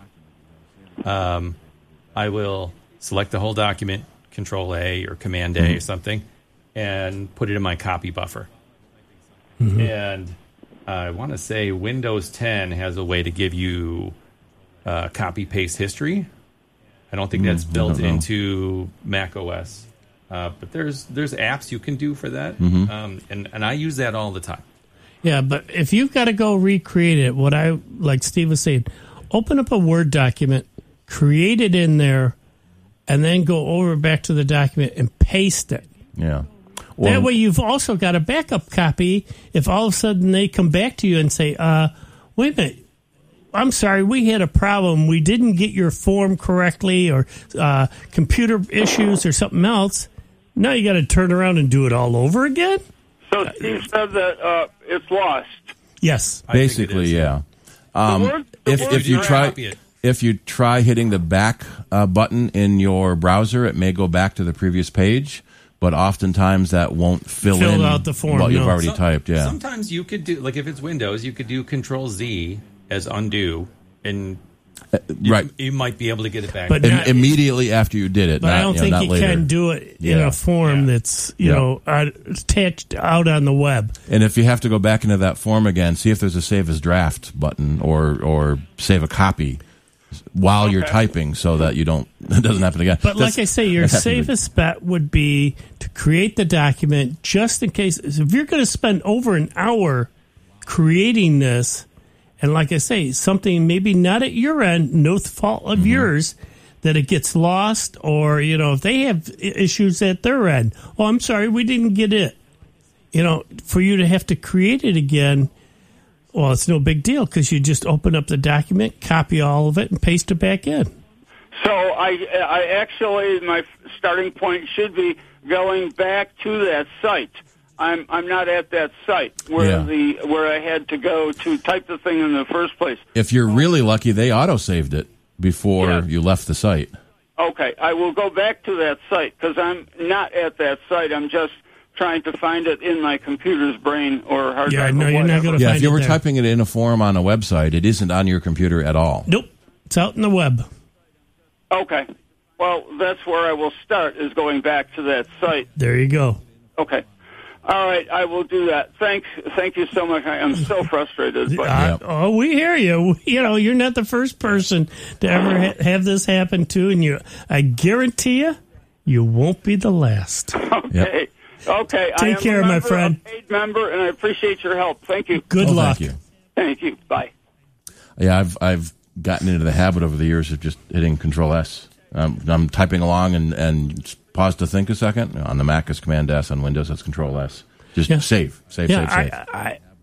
I will select the whole document, Control A or Command A or something, and put it in my copy buffer. Mm-hmm. And I want to say Windows 10 has a way to give you copy-paste history. I don't think that's built into Mac OS. But there's apps you can do for that, and I use that all the time. Yeah, but if you've got to go recreate it, like Steve was saying, open up a Word document, create it in there, and then go over back to the document and paste it. Yeah. Well, that way you've also got a backup copy if all of a sudden they come back to you and say, wait a minute, I'm sorry, we had a problem. We didn't get your form correctly or computer issues or something else. Now you got to turn around and do it all over again? So Steve said that it's lost. Yes. Basically, yeah. If you try hitting the back button in your browser, it may go back to the previous page, but oftentimes that won't fill in out the form, what you've already typed. Yeah. Sometimes you could do, like if it's Windows, you could do Control Z as undo, and you might be able to get it back. But immediately after you did it. But I don't think you later. can do it in a form that's attached out on the web. And if you have to go back into that form again, see if there's a Save as Draft button or Save a Copy while you're typing, so that it doesn't happen again. But like I say, your safest bet would be to create the document just in case. If you're going to spend over an hour creating this, and like I say, something maybe not at your end, no fault of yours, that it gets lost, or if they have issues at their end, oh, I'm sorry, we didn't get it. For you to have to create it again. Well, it's no big deal because you just open up the document, copy all of it, and paste it back in. So I actually, my starting point should be going back to that site. I'm not at that site where I had to go to type the thing in the first place. If you're really lucky, they auto-saved it before you left the site. Okay, I will go back to that site because I'm not at that site. I'm just trying to find it in my computer's brain or hard drive. No, you're not going to find it. Yeah, if you were typing it in a form on a website, it isn't on your computer at all. Nope, it's out in the web. Okay, well, that's where I will start, is going back to that site. There you go. Okay. All right, I will do that. Thank you so much. I am so frustrated. But we hear you. You're not the first person to ever have this happen to, and I guarantee you won't be the last. Okay. Yep. Okay. Take care, my friend. I'm a paid member, and I appreciate your help. Thank you. Good luck. Thank you. Thank you. Bye. Yeah, I've gotten into the habit over the years of just hitting Control S. I'm typing along and pause to think a second. On the Mac, it's Command S. On Windows, it's Control S. Just save.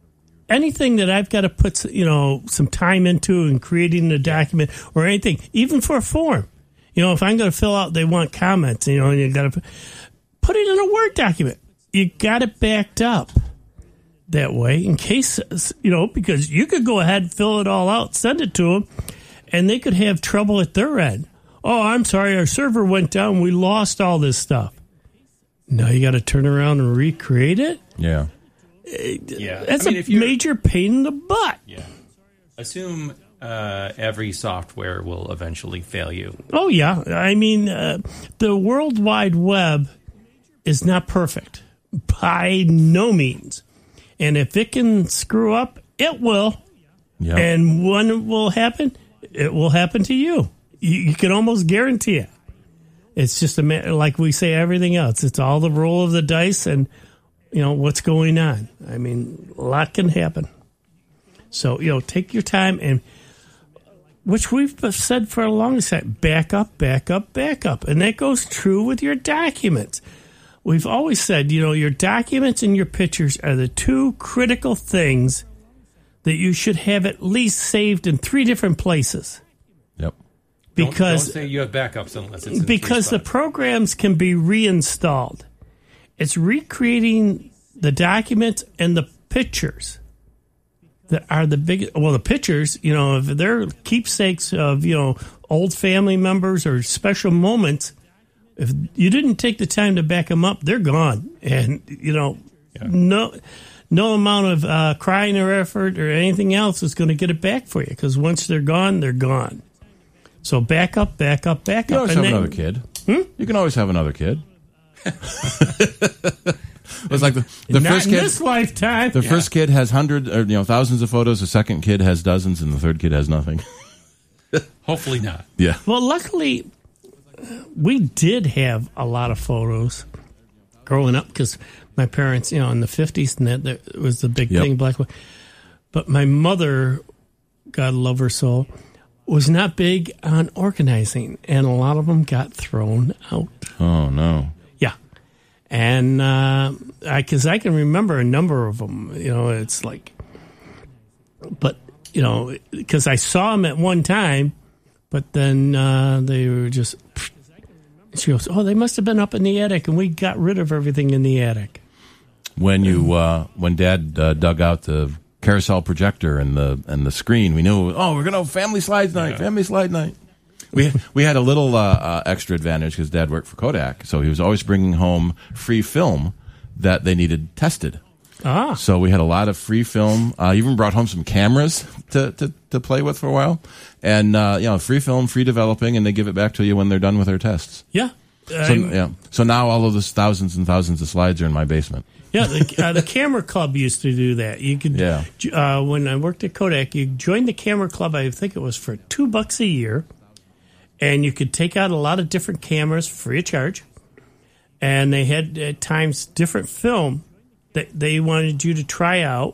anything that I've got to put, some time into in creating a document or anything, even for a form. If I'm going to fill out, they want comments, and you got to put it in a Word document. You got it backed up that way in case, because you could go ahead and fill it all out, send it to them, and they could have trouble at their end. Oh, I'm sorry, our server went down. We lost all this stuff. Now you got to turn around and recreate it? Yeah. That's a major pain in the butt. Yeah. Assume every software will eventually fail you. Oh, yeah. I mean, the World Wide Web is not perfect by no means. And if it can screw up, it will. Yep. And when it will happen to you. You can almost guarantee it. It's just like we say everything else. It's all the roll of the dice and, what's going on. I mean, a lot can happen. So, take your time, and which we've said for a long time, back up. And that goes true with your documents. We've always said, your documents and your pictures are the two critical things that you should have at least saved in 3 different places. Yep. Because don't say you have backups unless it's in because the programs can be reinstalled. It's recreating the documents and the pictures that are the biggest. Well, the pictures, if they're keepsakes of, old family members or special moments, if you didn't take the time to back them up, they're gone. And, no amount of crying or effort or anything else is going to get it back for you, because once they're gone, they're gone. So back up. You can always have another kid. You can always have another kid. It's like the first kid. In this lifetime. The first kid has hundreds or thousands of photos. The second kid has dozens, and the third kid has nothing. Hopefully not. Yeah. Well, luckily, we did have a lot of photos growing up, because my parents, in the 50s, and that was the big thing, black and white. But my mother, God love her soul, was not big on organizing, and a lot of them got thrown out. Oh, no. Yeah. And because I can remember a number of them, it's like, but, because I saw them at one time, but then they were just, she goes, oh, they must have been up in the attic, and we got rid of everything in the attic. When when Dad dug out the carousel projector and the screen, we knew, we're going to have family slide night. We had a little extra advantage because Dad worked for Kodak, so he was always bringing home free film that they needed tested. So we had a lot of free film. Even brought home some cameras to play with for a while, and free film, free developing, and they give it back to you when they're done with their tests. Yeah. So now all of those thousands and thousands of slides are in my basement. Yeah, the Camera Club used to do that. You could, when I worked at Kodak, you joined the Camera Club. I think it was for $2 a year, and you could take out a lot of different cameras free of charge. And they had at times different film that they wanted you to try out,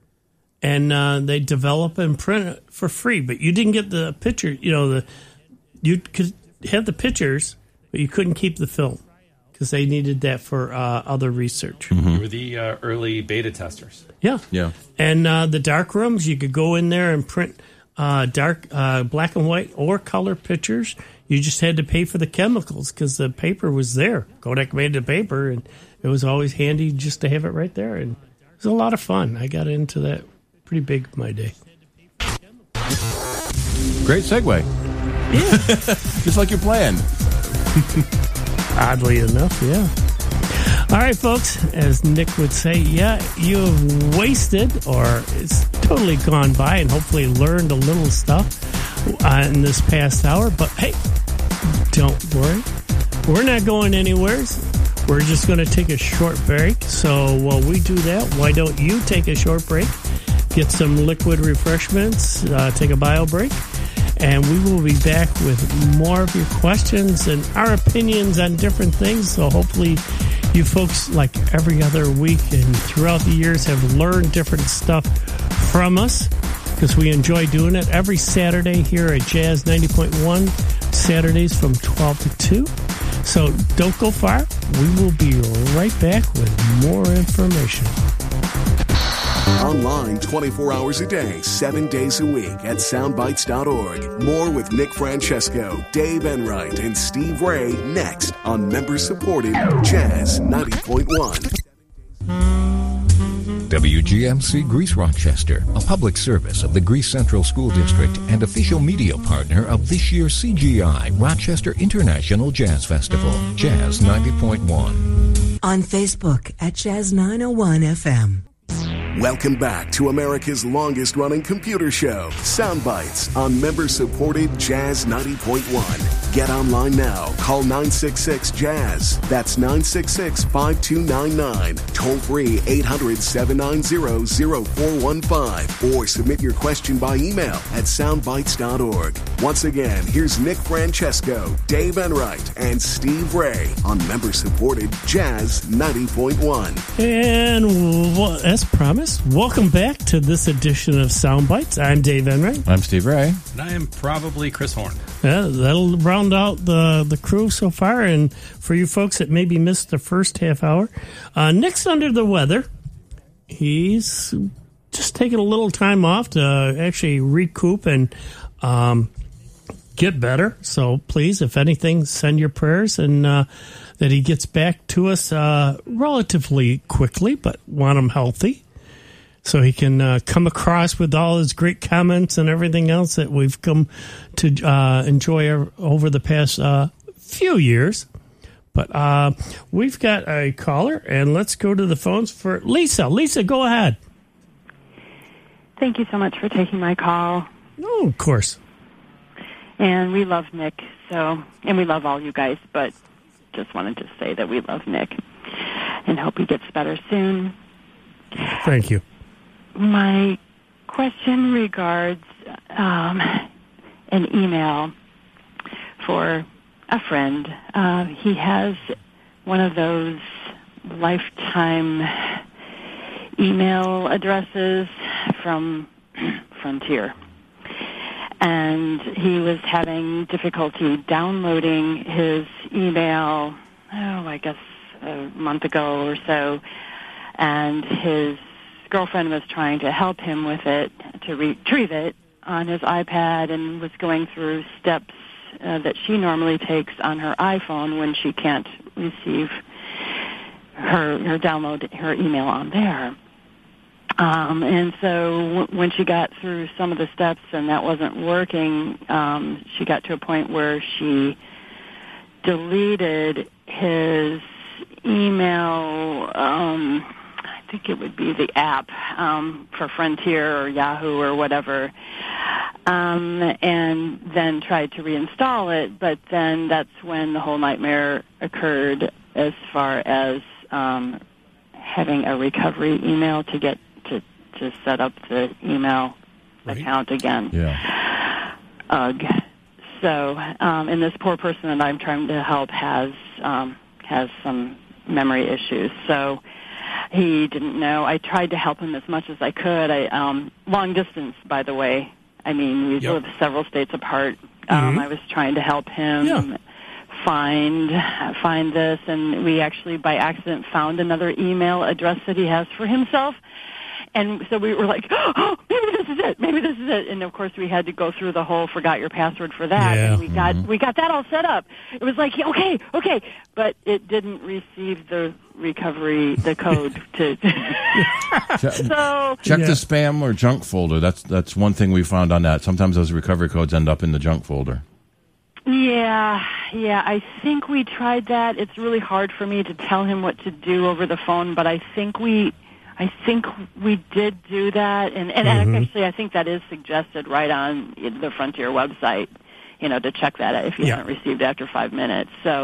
and they develop and print it for free. But you didn't get the picture. You could have the pictures, but you couldn't keep the film, because they needed that for other research. Mm-hmm. You were the early beta testers. Yeah. And the dark rooms, you could go in there and print dark black and white or color pictures. You just had to pay for the chemicals because the paper was there. Kodak made the paper, and it was always handy just to have it right there. And it was a lot of fun. I got into that pretty big in my day. Great segue. Yeah. Just like you planned. Oddly enough, yeah. All right, folks, as Nick would say, you've wasted, or it's totally gone by, and hopefully learned a little stuff in this past hour. But hey, don't worry. We're not going anywhere. We're just going to take a short break. So while we do that, why don't you take a short break, get some liquid refreshments, take a bio break, and we will be back with more of your questions and our opinions on different things. So hopefully you folks, like every other week and throughout the years, have learned different stuff from us, because we enjoy doing it every Saturday here at Jazz 90.1, Saturdays from 12 to 2. So don't go far. We will be right back with more information. Online 24 hours a day, 7 days a week at soundbites.org. More with Nick Francesco, Dave Enright, and Steve Ray next on member-supported Jazz 90.1. WGMC Greece Rochester, a public service of the Greece Central School District and official media partner of this year's CGI Rochester International Jazz Festival, Jazz 90.1. On Facebook at Jazz 901 FM. Welcome back to America's longest-running computer show, Soundbites, on member-supported Jazz 90.1. Get online now. Call 966-JAZZ. That's 966-5299. Toll-free 800-790-0415. Or submit your question by email at soundbites.org. Once again, here's Nick Francesco, Dave Enright, and Steve Ray on member-supported Jazz 90.1. And as promised, welcome back to this edition of Soundbites. I'm Dave Enright. I'm Steve Ray. And I am probably Chris Horn. Yeah, that'll round out the crew so far. And for you folks that maybe missed the first half hour, Nick's under the weather. He's just taking a little time off to actually recoup and get better. So please, if anything, send your prayers and that he gets back to us relatively quickly, but want him healthy so he can come across with all his great comments and everything else that we've come to enjoy over the past few years. But we've got a caller, and let's go to the phones for Lisa. Lisa, go ahead. Thank you so much for taking my call. Oh, of course. And we love Nick, and we love all you guys, but just wanted to say that we love Nick and hope he gets better soon. Thank you. My question regards an email for a friend. He has one of those lifetime email addresses from Frontier. And he was having difficulty downloading his email, I guess a month ago or so, and his girlfriend was trying to help him with it, to retrieve it on his iPad, and was going through steps that she normally takes on her iPhone when she can't receive her download her email on there. And so when she got through some of the steps and that wasn't working, she got to a point where she deleted his email, I think it would be the app for Frontier or Yahoo or whatever, and then tried to reinstall it, but then that's when the whole nightmare occurred as far as having a recovery email to get to set up the email account again. Yeah. Ugh. So, and this poor person that I'm trying to help has some memory issues. So he didn't know. I tried to help him as much as I could. Long distance, by the way. I mean, we live several states apart. I was trying to help him find this, and we actually, by accident, found another email address that he has for himself. And so we were like, oh, maybe this is it. Maybe this is it. And of course, we had to go through the whole forgot your password for that. Yeah. And we got that all set up. It was like, okay, but it didn't receive the recovery, the code to. So check the spam or junk folder. That's one thing we found on that. Sometimes those recovery codes end up in the junk folder. Yeah. I think we tried that. It's really hard for me to tell him what to do over the phone, but I think we did do that, and actually I think that is suggested right on the Frontier website, to check that if you haven't received after 5 minutes. So,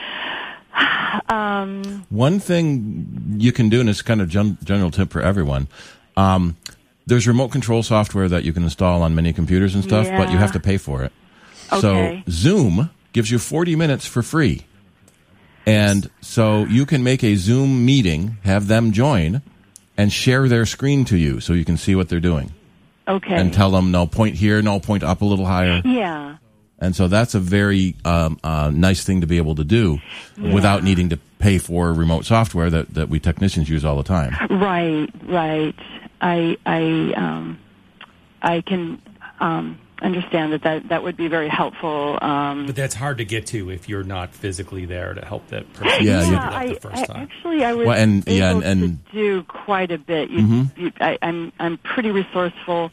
one thing you can do, and it's kind of general tip for everyone, there's remote control software that you can install on many computers and stuff, but you have to pay for it. Okay. So Zoom gives you 40 minutes for free. And so you can make a Zoom meeting, have them join, and share their screen to you so you can see what they're doing. Okay. And tell them, no, point here, no, point up a little higher. Yeah. And so that's a very nice thing to be able to do without needing to pay for remote software that we technicians use all the time. Right. can understand that would be very helpful. But that's hard to get to if you're not physically there to help that person. I was able to do quite a bit. I'm pretty resourceful,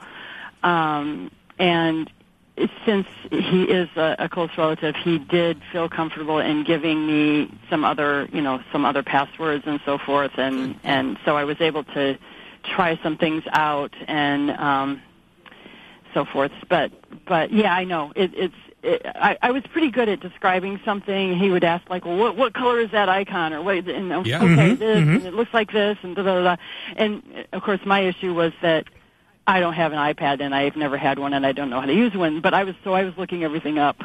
and since he is a close relative, he did feel comfortable in giving me some other passwords and so forth, and so I was able to try some things out and so forth. But yeah, I know I was pretty good at describing something. He would ask like, well, what color is that icon, or what? And, and it looks like this, and da da da. And of course, my issue was that I don't have an iPad, and I've never had one, and I don't know how to use one. But I was looking everything up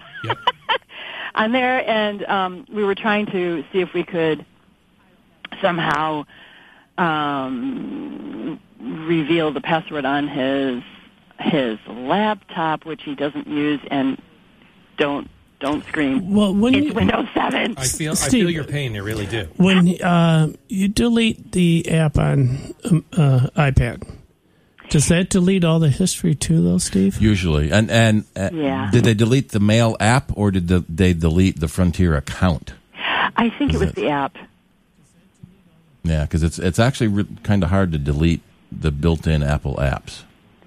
on there, and we were trying to see if we could somehow reveal the password on his laptop, which he doesn't use, and don't scream. Well, it's Windows 7. I feel your pain. I really do. When you delete the app on iPad, does that delete all the history too, though, Steve? Usually. And did they delete the Mail app, or did they delete the Frontier account? I think it was the app. Yeah, because it's actually kind of hard to delete the built-in Apple apps.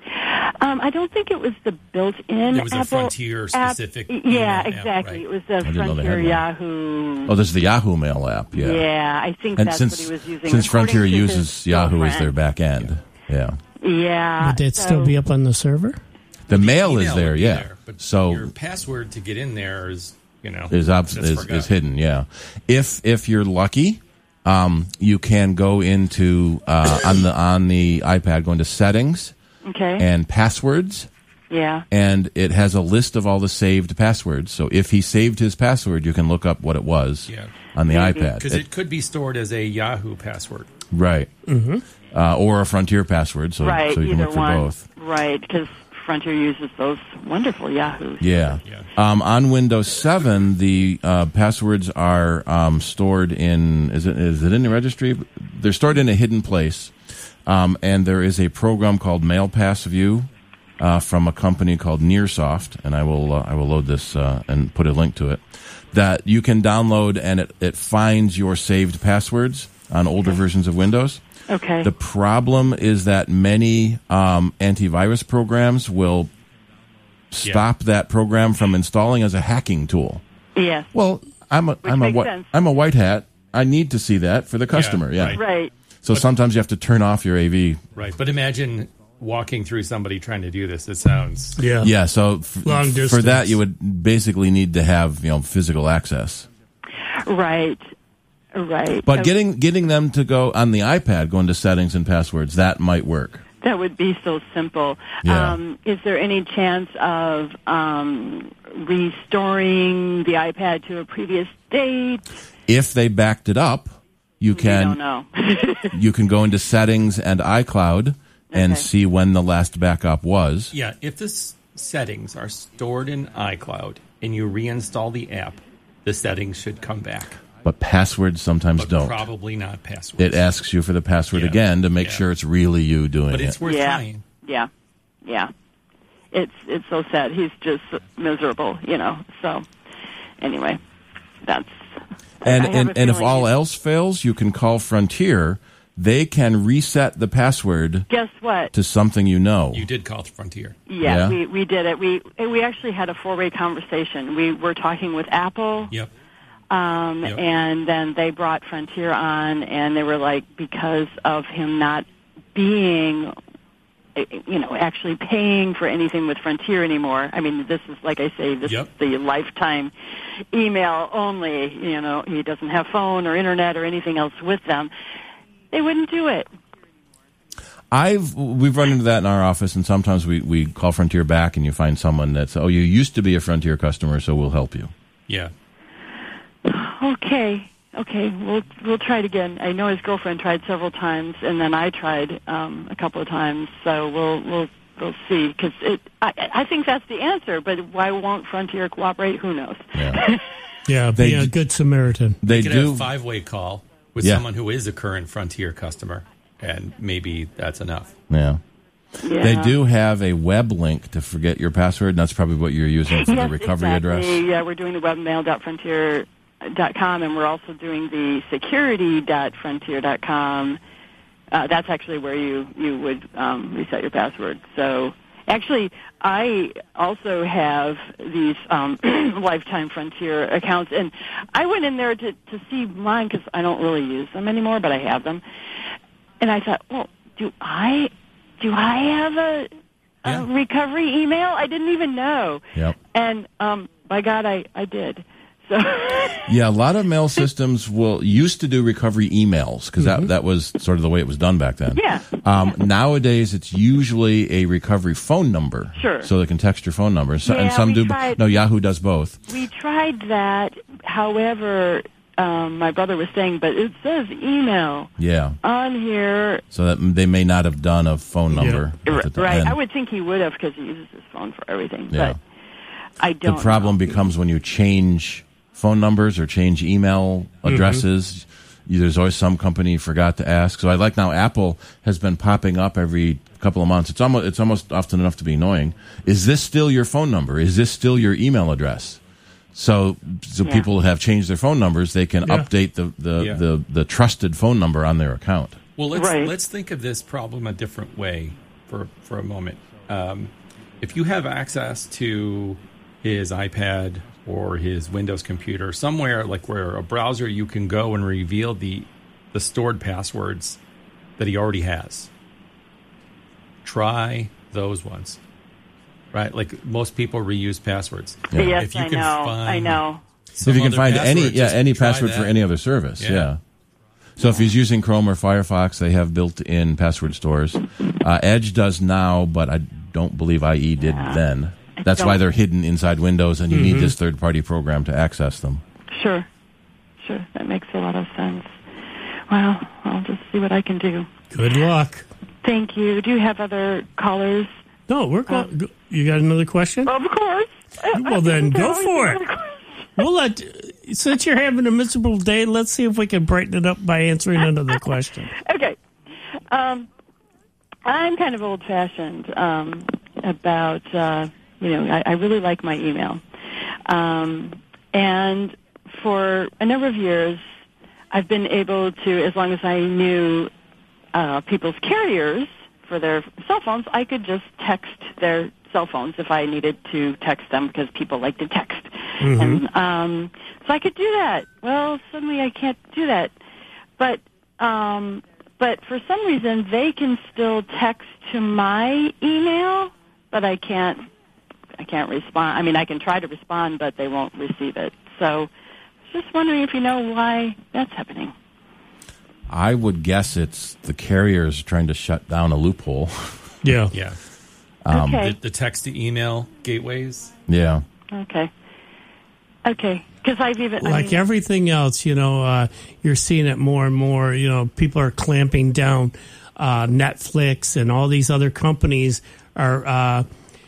I don't think it was the built-in It was Apple a Frontier-specific Yeah, exactly. App, right. It was the Frontier Yahoo. Oh, this is the Yahoo Mail app, yeah. Yeah, I think that's what he was using. Since Frontier uses Yahoo as their back end, yeah. Yeah. Would that still be up on the server? The mail is there, but so your password to get in there is hidden, yeah. If you're lucky, you can go into on the iPad, go into settings, and passwords. Yeah. And it has a list of all the saved passwords. So if he saved his password, you can look up what it was on the iPad. Because it could be stored as a Yahoo password. Right. Mm-hmm. Or a Frontier password, so you can look for both. Right, because Frontier uses those wonderful Yahoos. Yeah. On Windows 7, the passwords are stored in, is it in the registry? They're stored in a hidden place. And there is a program called MailPass View from a company called Nearsoft, and I will load this and put a link to it, that you can download, and it finds your saved passwords on older versions of Windows. Okay. The problem is that many antivirus programs will stop that program from installing as a hacking tool. Yes. Well, I'm a white hat. I need to see that for the customer. Yeah. Right. So sometimes you have to turn off your AV. Right. But imagine walking through somebody trying to do this. It sounds yeah. So long distance. For that, you would basically need to have physical access. Right. Right. But getting them to go on the iPad, go into settings and passwords, that might work. That would be so simple. Yeah. Is there any chance of restoring the iPad to a previous date? If they backed it up, you can. We don't know. You can go into settings and iCloud and see when the last backup was. Yeah. If the settings are stored in iCloud and you reinstall the app, the settings should come back. But passwords sometimes don't. Probably not passwords. It asks you for the password again to make sure it's really you doing it. But it's worth trying. Yeah. It's so sad. He's just miserable, So anyway, that's. And if all else fails, you can call Frontier. They can reset the password. Guess what? To something you know. You did call Frontier. Yeah. We did it. We actually had a 4-way conversation. We were talking with Apple. Yep. And then they brought Frontier on, and they were like, because of him not being, actually paying for anything with Frontier anymore. I mean, this is, like I say, this is the lifetime email only. He doesn't have phone or internet or anything else with them. They wouldn't do it. We've run into that in our office, and sometimes we call Frontier back, and you find someone that's, you used to be a Frontier customer, so we'll help you. Yeah. Okay. We'll try it again. I know his girlfriend tried several times, and then I tried a couple of times. So we'll see. Because I think that's the answer. But why won't Frontier cooperate? Who knows? Yeah, be a good Samaritan. They could do have a 5-way call with someone who is a current Frontier customer. and maybe that's enough. Yeah. Yeah. They do have a web link to forget your password, and that's probably what you're using for the recovery address. Yeah, we're doing the webmail.frontier.com, and we're also doing the security.frontier.com. That's actually where you would reset your password. So actually, I also have these Lifetime Frontier accounts, and I went in there to see mine because I don't really use them anymore, but I have them. And I thought, well, do I have a recovery email? I didn't even know. Yep. And by God, I did. So yeah, a lot of mail systems used to do recovery emails because that was sort of the way it was done back then. Yeah. Nowadays, it's usually a recovery phone number. Sure. So they can text your phone number. So, Yeah, and some we do. tried- No, Yahoo does both. we tried that. However, my brother was saying, but it says email Yeah. on here. So that they may not have done a phone number. at the Right. end. I would think he would have because he uses his phone for everything. Yeah. But I don't The problem know. becomes when you change phone numbers or change email addresses. There's always some company you forgot to ask. So I like now Apple has been popping up every couple of months. It's almost often enough to be annoying. Is this still your phone number? Is this still your email address? So people have changed their phone numbers. They can update the trusted phone number on their account. Well, let's think of this problem a different way for a moment. If you have access to his iPad or his Windows computer, somewhere like where a browser you can go and reveal the stored passwords that he already has. Try those ones. Right? Like most people reuse passwords. Yeah. Yes, If you I can know. find I know. If you can other find password, just any try password for that. any other service, yeah. So if he's using Chrome or Firefox, they have built-in password stores. Edge does now, but I don't believe IE did then. That's why they're hidden inside Windows, and you need this third-party program to access them. Sure. That makes a lot of sense. Well, I'll just see what I can do. Good luck. Thank you. Do you have other callers? No, we're going. You got another question? Of course. Well, then go for it. We'll since you're having a miserable day, let's see if we can brighten it up by answering another question. Okay. I'm kind of old-fashioned about, I really like my email. And for a number of years, I've been able to, as long as I knew people's carriers for their cell phones, I could just text their cell phones if I needed to text them because people like to text. And so I could do that. Well, suddenly I can't do that. But for some reason, they can still text to my email, but I can't respond. I mean, I can try to respond, but they won't receive it. So just wondering if you know why that's happening. I would guess it's the carriers trying to shut down a loophole. Yeah. Yeah. Okay. The text to email gateways. Yeah. Okay. Because I've even Everything else, you're seeing it more and more. People are clamping down. Netflix and all these other companies are,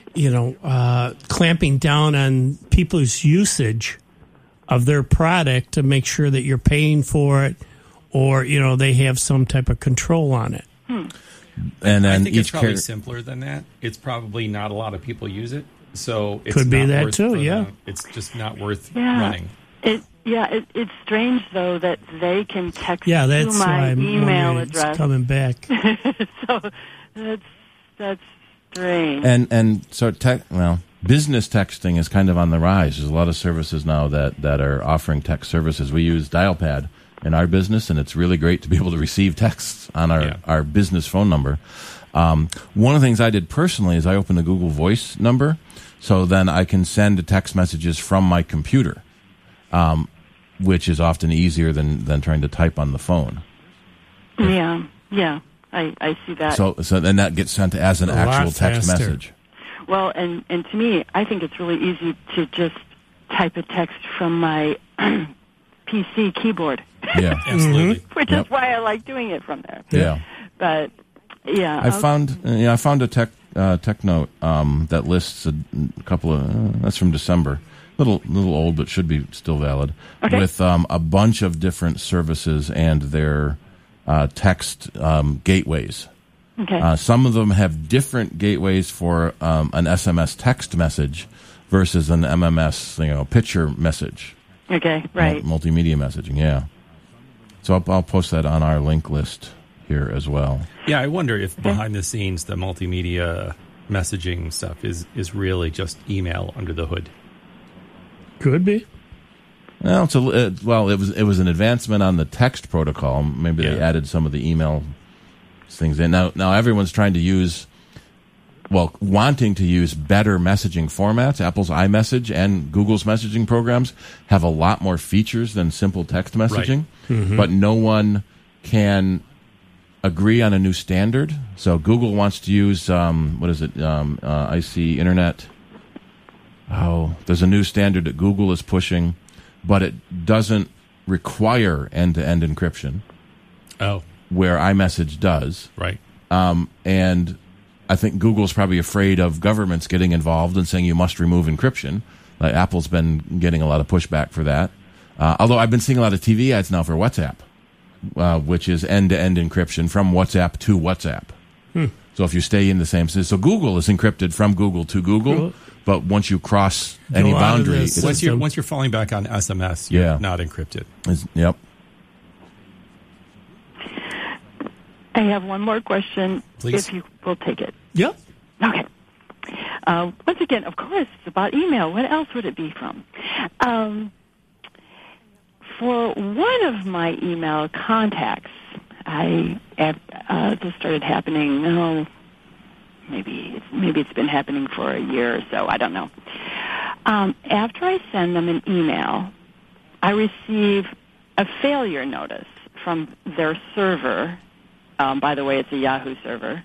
clamping down on people's usage of their product to make sure that you're paying for it, or they have some type of control on it. And then I think each it's probably simpler than that. It's probably not a lot of people use it, so it's Could be not that worth too, for yeah. them. It's just not worth running. It's strange though that they can text Yeah, that's to why my I'm email wondering it's address. coming back. So that's strange. And so business texting is kind of on the rise. There's a lot of services now that are offering text services. We use Dialpad in our business, and it's really great to be able to receive texts on our business phone number. One of the things I did personally is I opened a Google Voice number, so then I can send text messages from my computer, which is often easier than trying to type on the phone. Yeah, I see that. So then that gets sent as an A lot actual text faster. message. Well, and to me, I think it's really easy to just type a text from my PC keyboard. Yeah, Absolutely. Which is why I like doing it from there. Yeah. But yeah, I found a tech note that lists a couple of that's from December, little old but should be still valid, Okay. with a bunch of different services and their text gateways. Okay. Some of them have different gateways for an SMS text message versus an MMS, picture message. Okay, right. Multimedia messaging, yeah. So I'll post that on our link list here as well. Yeah, I wonder if behind the scenes the multimedia messaging stuff is really just email under the hood. Could be. Well, it was an advancement on the text protocol. Maybe they added some of the email things in. Now everyone's trying to wanting to use better messaging formats. Apple's iMessage and Google's messaging programs have a lot more features than simple text messaging, but no one can agree on a new standard. So Google wants to use, I see Internet. Oh, there's a new standard that Google is pushing, but it doesn't require end-to-end encryption. Oh. Where iMessage does. Right. And I think Google's probably afraid of governments getting involved and saying you must remove encryption. Apple's been getting a lot of pushback for that. Although I've been seeing a lot of TV ads now for WhatsApp, which is end-to-end encryption from WhatsApp to WhatsApp. So if you stay in the same system. So Google is encrypted from Google to Google, but once you cross any boundary... Once you're falling back on SMS, you're not encrypted. Yep. I have one more question, Please. if you will take it. Yep. Okay. Once again, of course, it's about email. What else would it be from? For one of my email contacts, this started happening, maybe it's been happening for a year or so, I don't know. After I send them an email, I receive a failure notice from their server. By the way, it's a Yahoo server.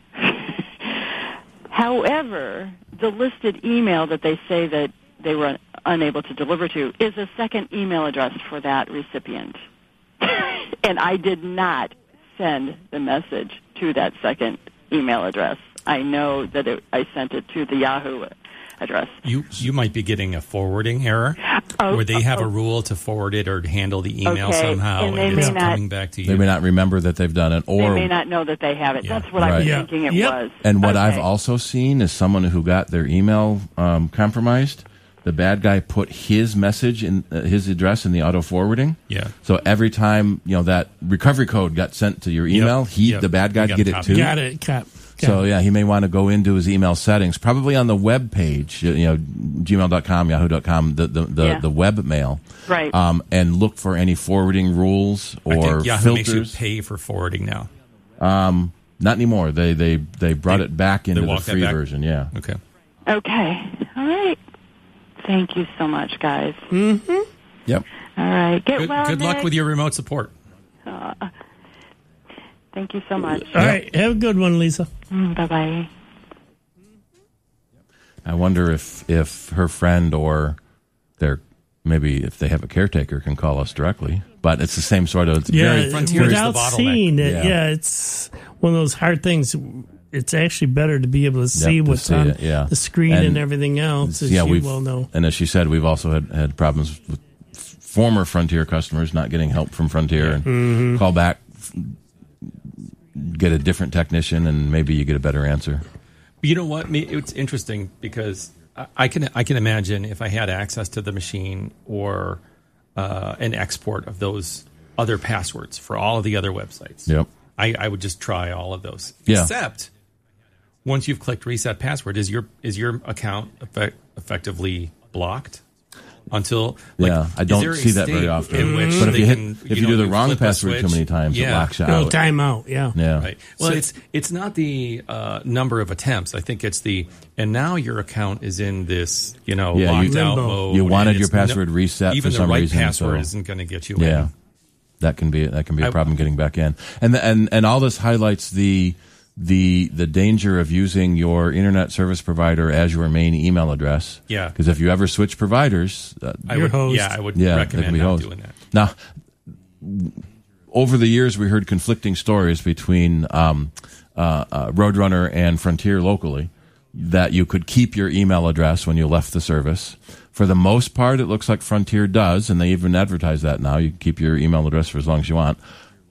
However, the listed email that they say that they were unable to deliver to is a second email address for that recipient. And I did not send the message to that second email address. I know that I sent it to the Yahoo address. You might be getting a forwarding error where they have a rule to forward it or handle the email somehow, and it's coming back to you. They may not remember that they've done it, or they may not know that they have it. That's what I was thinking it was. And what I've also seen is someone who got their email compromised. The bad guy put his message in his address in the auto forwarding. Yeah. So every time that recovery code got sent to your email, the bad guy get it too. Got it. So he may want to go into his email settings, probably on the web page, gmail.com, yahoo.com, the web mail, right? And look for any forwarding rules or I think Yahoo filters. Makes you pay for forwarding now. Not anymore. They brought it back into the free version. Yeah. Okay. All right. Thank you so much, guys. Mm-hmm. Yep. All right. Good Nick. luck with your remote support. Thank you so much. All right. Have a good one, Lisa. Bye-bye. I wonder if her friend or maybe if they have a caretaker can call us directly. But it's the same sort of... without seeing it, it's one of those hard things. It's actually better to be able to see what's on the screen and everything else, as you well know. And as she said, we've also had problems with former Frontier customers not getting help from Frontier and call back, get a different technician, and maybe you get a better answer. You know what? It's interesting because I can imagine if I had access to the machine or an export of those other passwords for all of the other websites. Yep. I would just try all of those. Yeah. Except once you've clicked reset password, is your account effectively blocked? Until I don't see that very often. But if you do the wrong password too many times, it locks you out. Time out. Yeah. Right. Well, it's not the number of attempts. I think it's and now your account is in this locked out mode. You wanted your password reset for some reason. Even the right password isn't going to get you in. Yeah. That can be a problem getting back in. And all this highlights the danger of using your internet service provider as your main email address. Yeah. Because if you ever switch providers, I would recommend not doing that. Now, over the years, we heard conflicting stories between Roadrunner and Frontier locally that you could keep your email address when you left the service. For the most part, it looks like Frontier does, and they even advertise that now. You can keep your email address for as long as you want.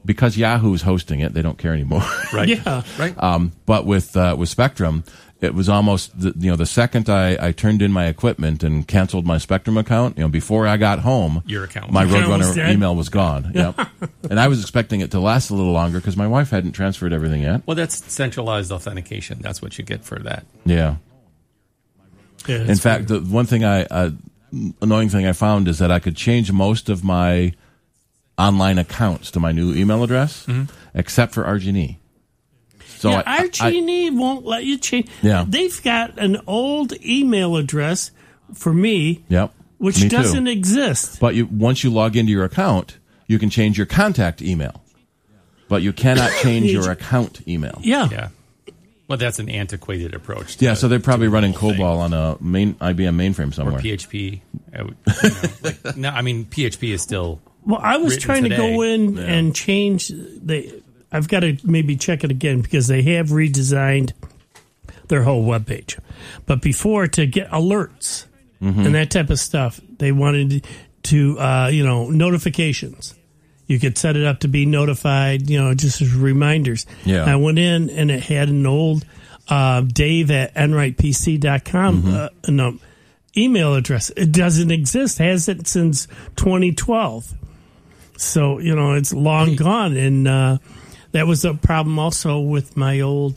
because Yahoo's hosting it, they don't care anymore. Right. Yeah. Right. But with Spectrum, it was almost the second I turned in my equipment and canceled my Spectrum account. Before I got home, Your account. my Your account was Roadrunner dead? email was gone. Yep. And I was expecting it to last a little longer because my wife hadn't transferred everything yet. Well, that's centralized authentication. That's what you get for that. Yeah. Yeah, In fact, the one thing annoying thing I found is that I could change most of my online accounts to my new email address, except for RG&E. So RG&E won't let you change. Yeah. They've got an old email address for me, Yep. which Me too. doesn't exist. But once you log into your account, you can change your contact email. But you cannot change your account email. Yeah. Yeah. Well, that's an antiquated approach. Yeah, so they're probably running the whole thing. COBOL on a IBM mainframe Or somewhere. PHP. No, I mean, PHP is still... Well, I was written trying to go today. in and change I've got to maybe check it again because they have redesigned their whole webpage. But before, to get alerts and that type of stuff, they wanted to, notifications. You could set it up to be notified, just as reminders. Yeah. I went in and it had an old Dave at enrightpc.com email address. It doesn't exist. Hasn't since 2012. So, it's long gone. And that was a problem also with my old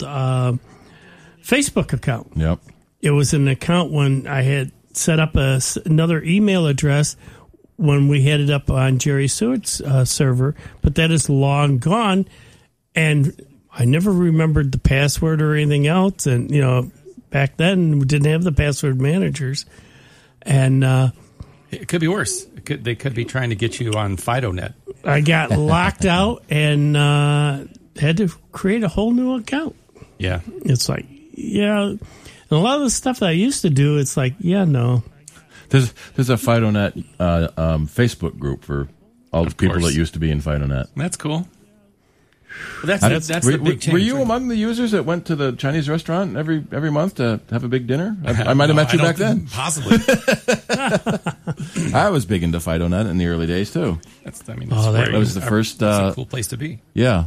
Facebook account. Yep. It was an account when I had set up another email address when we had it up on Jerry Seward's server, but that is long gone. And I never remembered the password or anything else. And, back then we didn't have the password managers. And It could be worse. They could be trying to get you on FidoNet. I got locked out and had to create a whole new account. Yeah. It's like, yeah. And a lot of the stuff that I used to do, it's like, yeah, no. There's a FidoNet Facebook group for all the people course. that used to be in FidoNet. That's cool. Well, that's the big change. Were you right? among the users that went to the Chinese restaurant every month to have a big dinner? I might have met you back then. Possibly. I was big into FidoNet in the early days too. That's that great. was the first. That's a cool place to be. Yeah.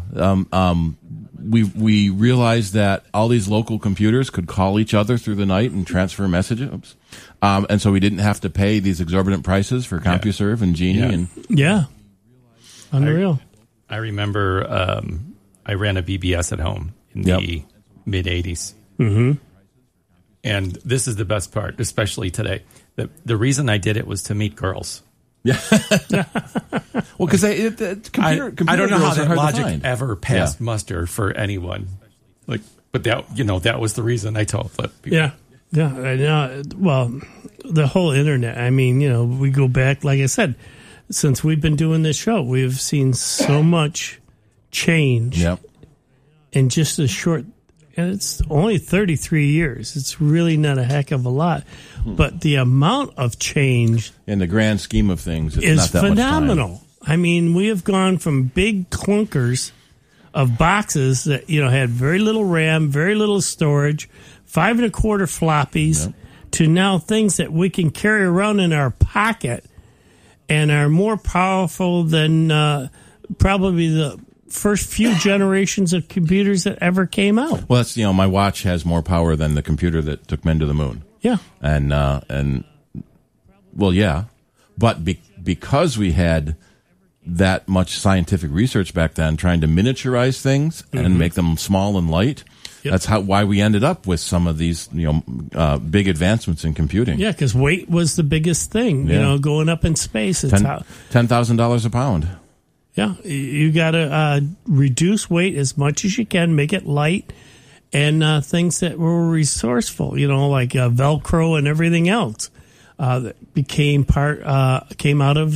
We realized that all these local computers could call each other through the night and transfer messages. Oops. And so we didn't have to pay these exorbitant prices for CompuServe and Genie. Yeah. And Yeah. Unreal. I remember I ran a BBS at home in the mid-'80s. Mm-hmm. And this is the best part, especially today. The reason I did it was to meet girls. Yeah. Well, because computer I don't know how girls are that hard to logic find. ever passed muster for anyone. But that was the reason I told people. Yeah. Yeah. I know. Well, the whole internet, I mean, we go back, like I said, since we've been doing this show, we've seen so much change in just a short, and it's only 33 years. It's really not a heck of a lot. But the amount of change in the grand scheme of things is not that phenomenal. Much time. I mean, we have gone from big clunkers of boxes that, had very little RAM, very little storage, 5 1/4 floppies, to now things that we can carry around in our pocket and are more powerful than probably the first few generations of computers that ever came out. Well, that's my watch has more power than the computer that took men to the moon. Yeah, and well, yeah, but because we had that much scientific research back then, trying to miniaturize things and make them small and light. That's why we ended up with some of these, big advancements in computing. Yeah, because weight was the biggest thing. Going up in space. It's $10,000 a pound. Yeah, you got to reduce weight as much as you can, make it light, and things that were resourceful. Like Velcro and everything else that came out of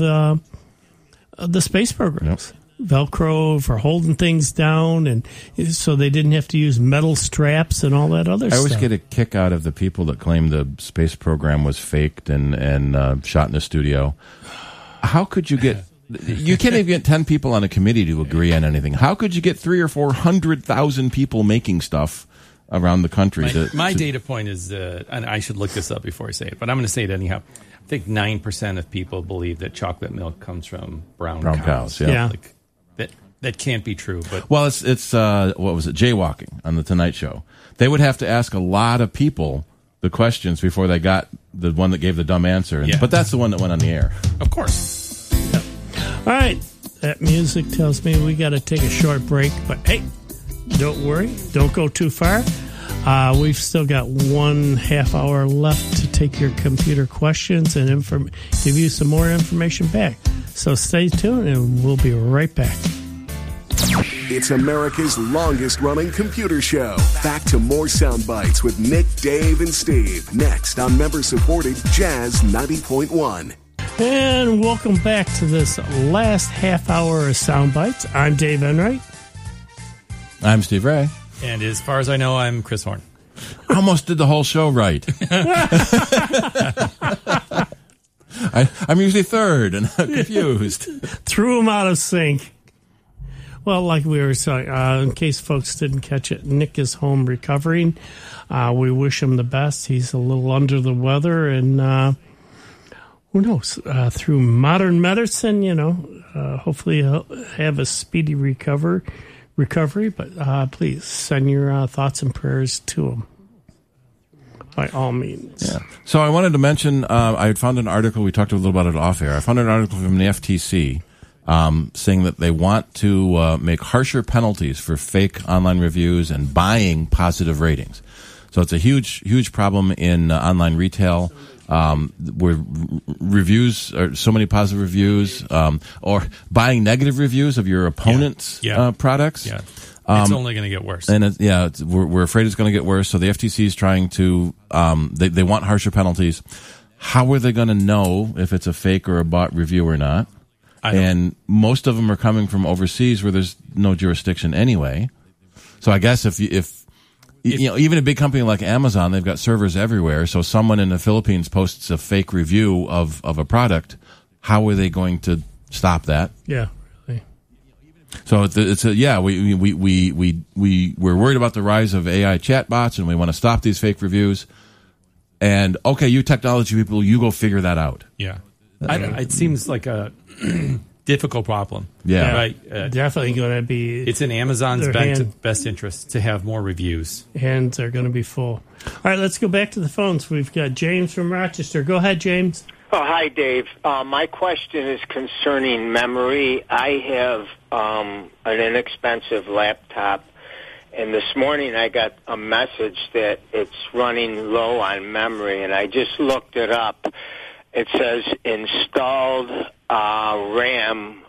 the space programs. Yep. Velcro for holding things down, and so they didn't have to use metal straps and all that other stuff. I always get a kick out of the people that claim the space program was faked and shot in a studio. How could you get... You can't even get 10 people on a committee to agree on anything. How could you get 300,000 or 400,000 people making stuff around the country? My data point is, and I should look this up before I say it, but I'm going to say it anyhow. I think 9% of people believe that chocolate milk comes from brown cows. Yeah. That can't be true. But well, it's what was it? Jaywalking on the Tonight Show. They would have to ask a lot of people the questions before they got the one that gave the dumb answer. Yeah. But that's the one that went on the air. Of course. Yep. All right. That music tells me we got to take a short break. But hey, don't worry. Don't go too far. We've still got 1.5 hour left to take your computer questions and give you some more information back. So stay tuned and we'll be right back. It's America's longest running computer show. Back to more sound bites with Nick, Dave, and Steve. Next on member-supported Jazz 90.1. And welcome back to this last half hour of sound bites. I'm Dave Enright. I'm Steve Ray. And as far as I know, I'm Chris Horn. I almost did the whole show right. I'm usually third and I'm confused. Threw him out of sync. Well, like we were saying, in case folks didn't catch it, Nick is home recovering. We wish him the best. He's a little under the weather, and who knows? Through modern medicine, hopefully he'll have a speedy recovery. But please send your thoughts and prayers to him, by all means. Yeah. So I wanted to mention, I had found an article, we talked a little about it off air. I found an article from the FTC saying that they want to make harsher penalties for fake online reviews and buying positive ratings. So it's a huge problem in online retail, where reviews are so many positive reviews, or buying negative reviews of your opponent's products. Yeah. It's only going to get worse. And we're afraid it's going to get worse. So the FTC is trying to, they want harsher penalties. How are they going to know if it's a fake or a bought review or not? And most of them are coming from overseas where there's no jurisdiction anyway. So I guess if even a big company like Amazon, they've got servers everywhere. So someone in the Philippines posts a fake review of a product. How are they going to stop that? Yeah, really. So we're worried about the rise of AI chatbots, and we want to stop these fake reviews. And okay, you technology people, you go figure that out. Yeah, it seems like a difficult problem. Yeah, right. Definitely going to be. It's in Amazon's best interest to have more reviews. Hands are going to be full. All right, let's go back to the phones. We've got James from Rochester. Go ahead, James. Oh, hi, Dave. My question is concerning memory. I have an inexpensive laptop, and this morning I got a message that it's running low on memory, and I just looked it up. It says installed RAM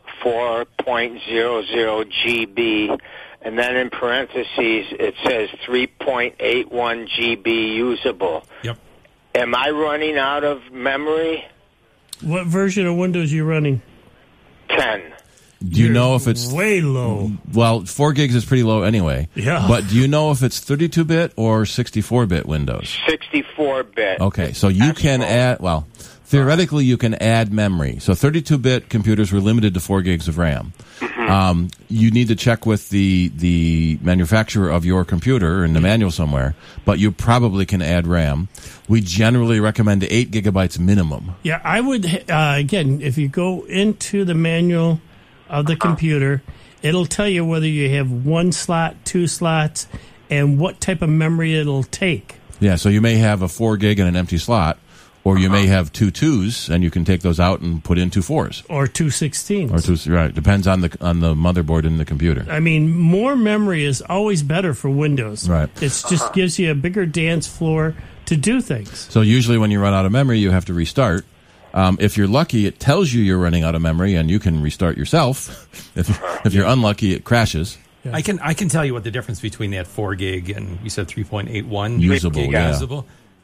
4.00 GB, and then in parentheses it says 3.81 GB usable. Yep. Am I running out of memory? What version of Windows are you running? 10. Do you know if it's way low? Well, 4 gigs is pretty low anyway. Yeah. But do you know if it's 32-bit or 64-bit Windows? 64-bit. Okay, so you can add, theoretically you can add memory. So 32-bit computers were limited to 4 gigs of RAM. Mm-hmm. You need to check with the manufacturer of your computer in the manual somewhere, but you probably can add RAM. We generally recommend 8 gigabytes minimum. Yeah, I would, again, if you go into the manual of the computer, it'll tell you whether you have 1 slot, 2 slots, and what type of memory it'll take. Yeah, so you may have a 4 gig and an empty slot, or you may have 2 2s, and you can take those out and put in 2 4s. Or 2 16s. Or 2, right. Depends on the motherboard in the computer. I mean, more memory is always better for Windows. Right. It just gives you a bigger dance floor to do things. So usually when you run out of memory, you have to restart. If you're lucky, it tells you you're running out of memory, and you can restart yourself. If you're unlucky, it crashes. Yeah. I can tell you what the difference between that 4 gig and you said 3.81 usable. Gig Yeah. usable.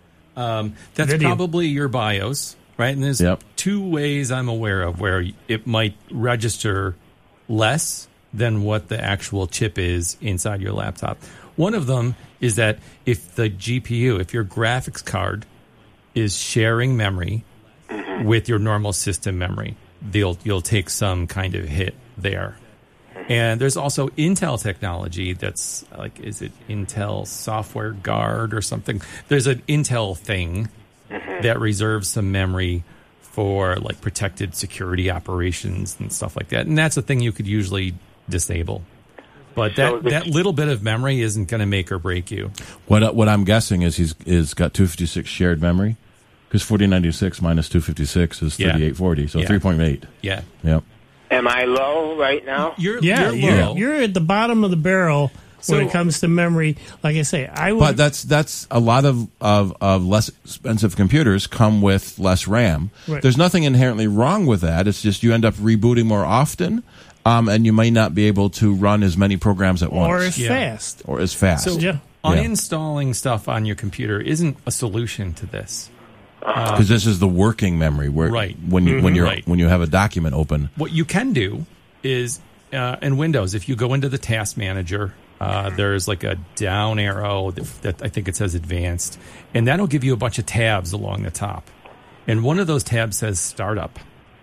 That's probably your BIOS, right? And there's 2 ways I'm aware of where it might register less than what the actual chip is inside your laptop. One of them is that if the GPU, if your graphics card is sharing memory with your normal system memory, you'll take some kind of hit there. And there's also Intel technology that's like, is it Intel Software Guard or something? There's an Intel thing that reserves some memory for like protected security operations and stuff like that. And that's a thing you could usually disable. But that little bit of memory isn't going to make or break you. What I'm guessing is he's got 256 shared memory, because 4096 minus 256 is 3840, so 3.8. Yeah. Yep. Am I low right now? You're low. You're at the bottom of the barrel when it comes to memory. Like I say, But that's a lot of less expensive computers come with less RAM. Right. There's nothing inherently wrong with that. It's just you end up rebooting more often. And you may not be able to run as many programs at once. Or as fast. So uninstalling stuff on your computer isn't a solution to this. Because this is the working memory, where when you have a document open. What you can do is in Windows, if you go into the Task Manager, there's like a down arrow that I think it says Advanced, and that'll give you a bunch of tabs along the top. And one of those tabs says Startup.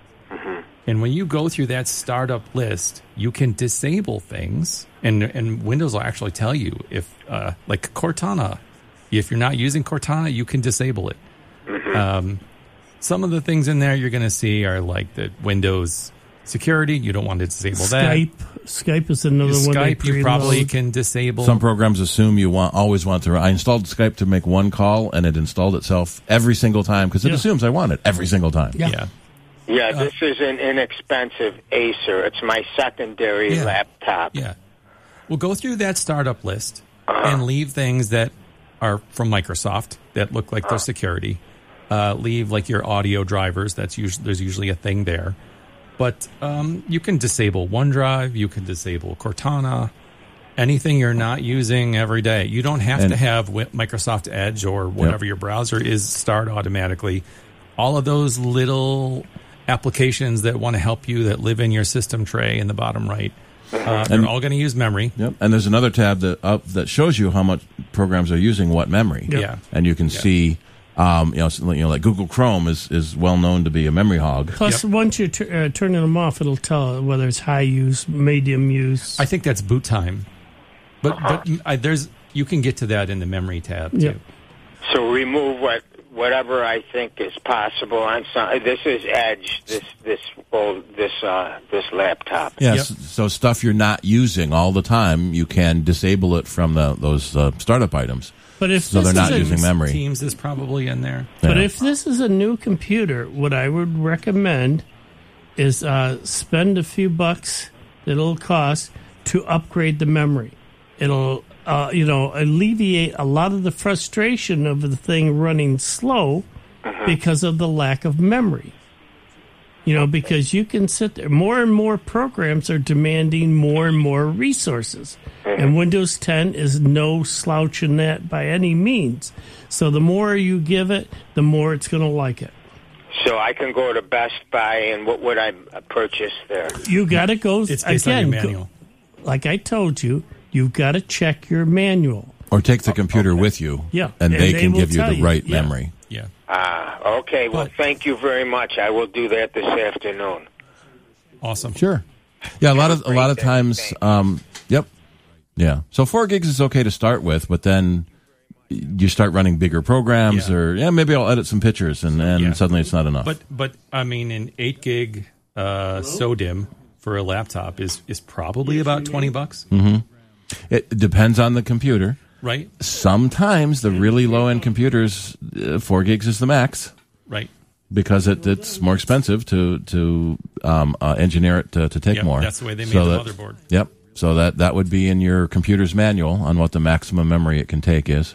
And when you go through that startup list, you can disable things, and Windows will actually tell you if, like Cortana, if you're not using Cortana, you can disable it. Some of the things in there you're going to see are like the Windows security. You don't want to disable that. Skype is another one. Skype you probably can disable. Some programs assume you always want to. I installed Skype to make one call, and it installed itself every single time because it assumes I want it every single time. Yeah, this is an inexpensive Acer. It's my secondary laptop. Yeah. We'll go through that startup list and leave things that are from Microsoft that look like they're security. Leave like your audio drivers. There's usually a thing there. But you can disable OneDrive. You can disable Cortana. Anything you're not using every day. You don't have to have Microsoft Edge or whatever your browser is start automatically. All of those little applications that want to help you that live in your system tray in the bottom right, they're all going to use memory. Yep. And there's another tab that shows you how much programs are using what memory. Yeah. And you can see, like Google Chrome is well known to be a memory hog. Plus, once you're turning them off, it'll tell whether it's high use, medium use. I think that's boot time. But you can get to that in the memory tab too. So remove whatever I think is possible on some. This is Edge. This laptop. Yes. Yeah, so stuff you're not using all the time, you can disable it from those startup items. But if so they're not using memory. Teams is probably in there. But if this is a new computer, what I would recommend is spend a few bucks that it'll cost to upgrade the memory. It'll alleviate a lot of the frustration of the thing running slow because of the lack of memory. Because you can sit there. More and more programs are demanding more and more resources. And Windows 10 is no slouch in that by any means. So the more you give it, the more it's going to like it. So I can go to Best Buy, and what would I purchase there? You got to go. It's based on your manual. Like I told you, you've got to check your manual. Or take the computer with you. Yeah. And they can give you the right memory. Yeah. Okay. Well, thank you very much. I will do that this afternoon. Awesome. Sure. Yeah, a lot of times. Yep. Yeah. So 4 gigs is okay to start with, but then you start running bigger programs, or maybe I'll edit some pictures, and suddenly it's not enough. But I mean, an 8 gig SODIMM for a laptop is probably about $20. Mm-hmm. It depends on the computer. Right. Sometimes the really low-end computers, 4 gigs is the max. Right. Because it's more expensive to engineer it to take more. That's the way they made the motherboard. Yep. So that would be in your computer's manual on what the maximum memory it can take is.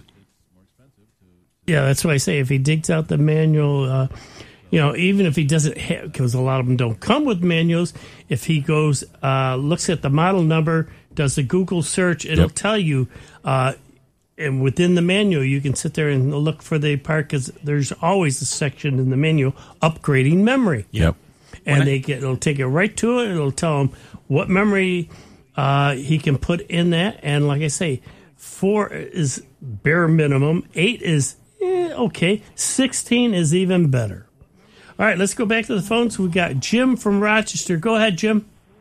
Yeah, that's why I say if he digs out the manual, even if he doesn't have, because a lot of them don't come with manuals, if he goes, looks at the model number, does a Google search, it'll tell you, and within the manual, you can sit there and look for the part, because there's always a section in the manual, upgrading memory. Yep. And it'll take it right to it. It'll tell him what memory he can put in that. And like I say, 4 is bare minimum. 8 is okay. 16 is even better. All right, let's go back to the phones. We got Jim from Rochester. Go ahead, Jim.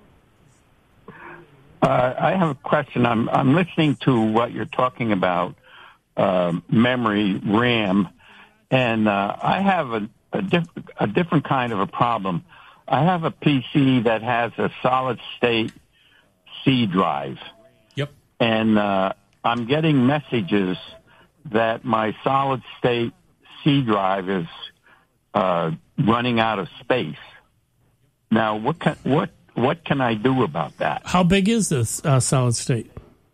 I have a question. I'm listening to what you're talking about, memory, RAM, and I have a different kind of a problem. I have a PC that has a solid-state C drive. Yep. And I'm getting messages that my solid state C drive is running out of space. Now, what can I do about that? How big is this solid state?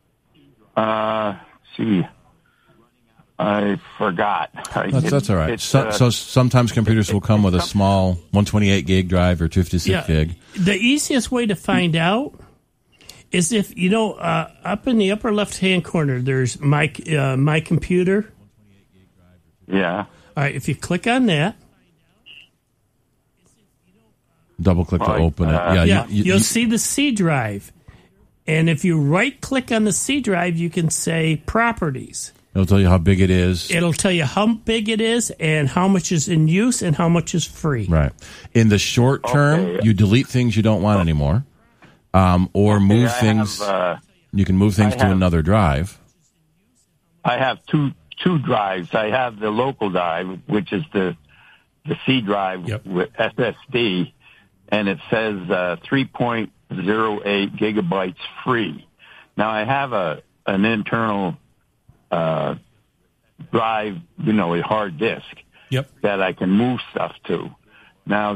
I forgot. That's all right. So sometimes computers will come with a small 128 gig drive or 256 gig. The easiest way to find out is if, up in the upper left-hand corner, there's my computer. Yeah. All right, if you click on that. Double-click to open it. You'll see the C drive. And if you right-click on the C drive, you can say Properties. It'll tell you how big it is. It'll tell you how big it is and how much is in use and how much is free. Right. In the short term, you delete things you don't want anymore, or move things. You can move things to another drive. I have two drives. I have the local drive, which is the C drive with SSD, and it says 3.08 gigabytes free. Now I have an internal drive, a hard disk that I can move stuff to. Now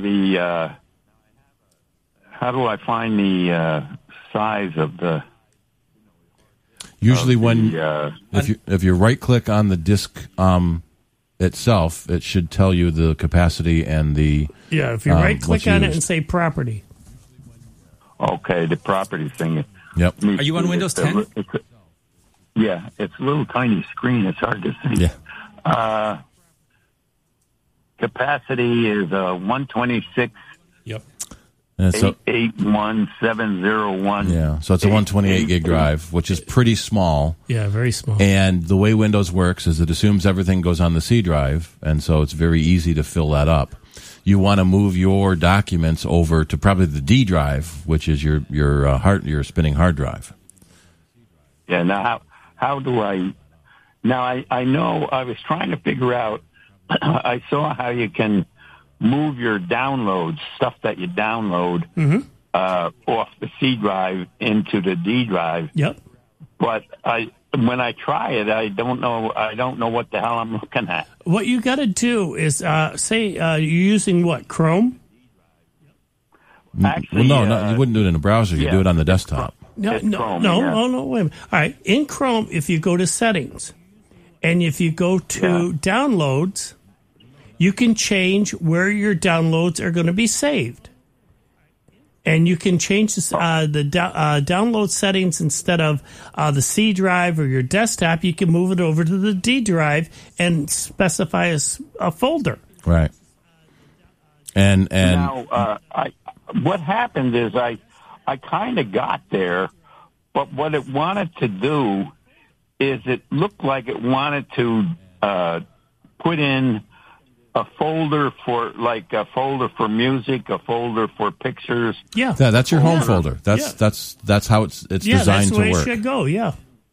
how do I find the size of the? Usually, if you right click on the disk itself, it should tell you the capacity and the. Yeah, if you right click on it and say Property. Okay, the property thing. Yep. Are you on Windows 10? Yeah, it's a little tiny screen. It's hard to see. Yeah. Capacity is 126. Yep. 881,701. Yeah, so it's a 128 gig drive, which is pretty small. Yeah, very small. And the way Windows works is it assumes everything goes on the C drive, and so it's very easy to fill that up. You want to move your documents over to probably the D drive, which is your spinning hard drive. Yeah. Now, how do I? Now, I know I was trying to figure out. I saw how you can move your downloads, stuff that you download, off the C drive into the D drive. Yep. But when I try it, I don't know what the hell I'm looking at. What you got to do is say you're using what, Chrome? Actually, no, you wouldn't do it in a browser. You do it on the desktop. No, Chrome, wait a minute. All right, in Chrome, if you go to Settings, and if you go to Downloads, you can change where your downloads are going to be saved. And you can change the download settings instead of the C drive or your desktop. You can move it over to the D drive and specify a folder. Right. And now, what happened is I kind of got there, but what it wanted to do is it looked like it wanted to put in a folder for music, a folder for pictures. Yeah, that's your home folder. That's how it's designed to work. That's the way it should go. Yeah.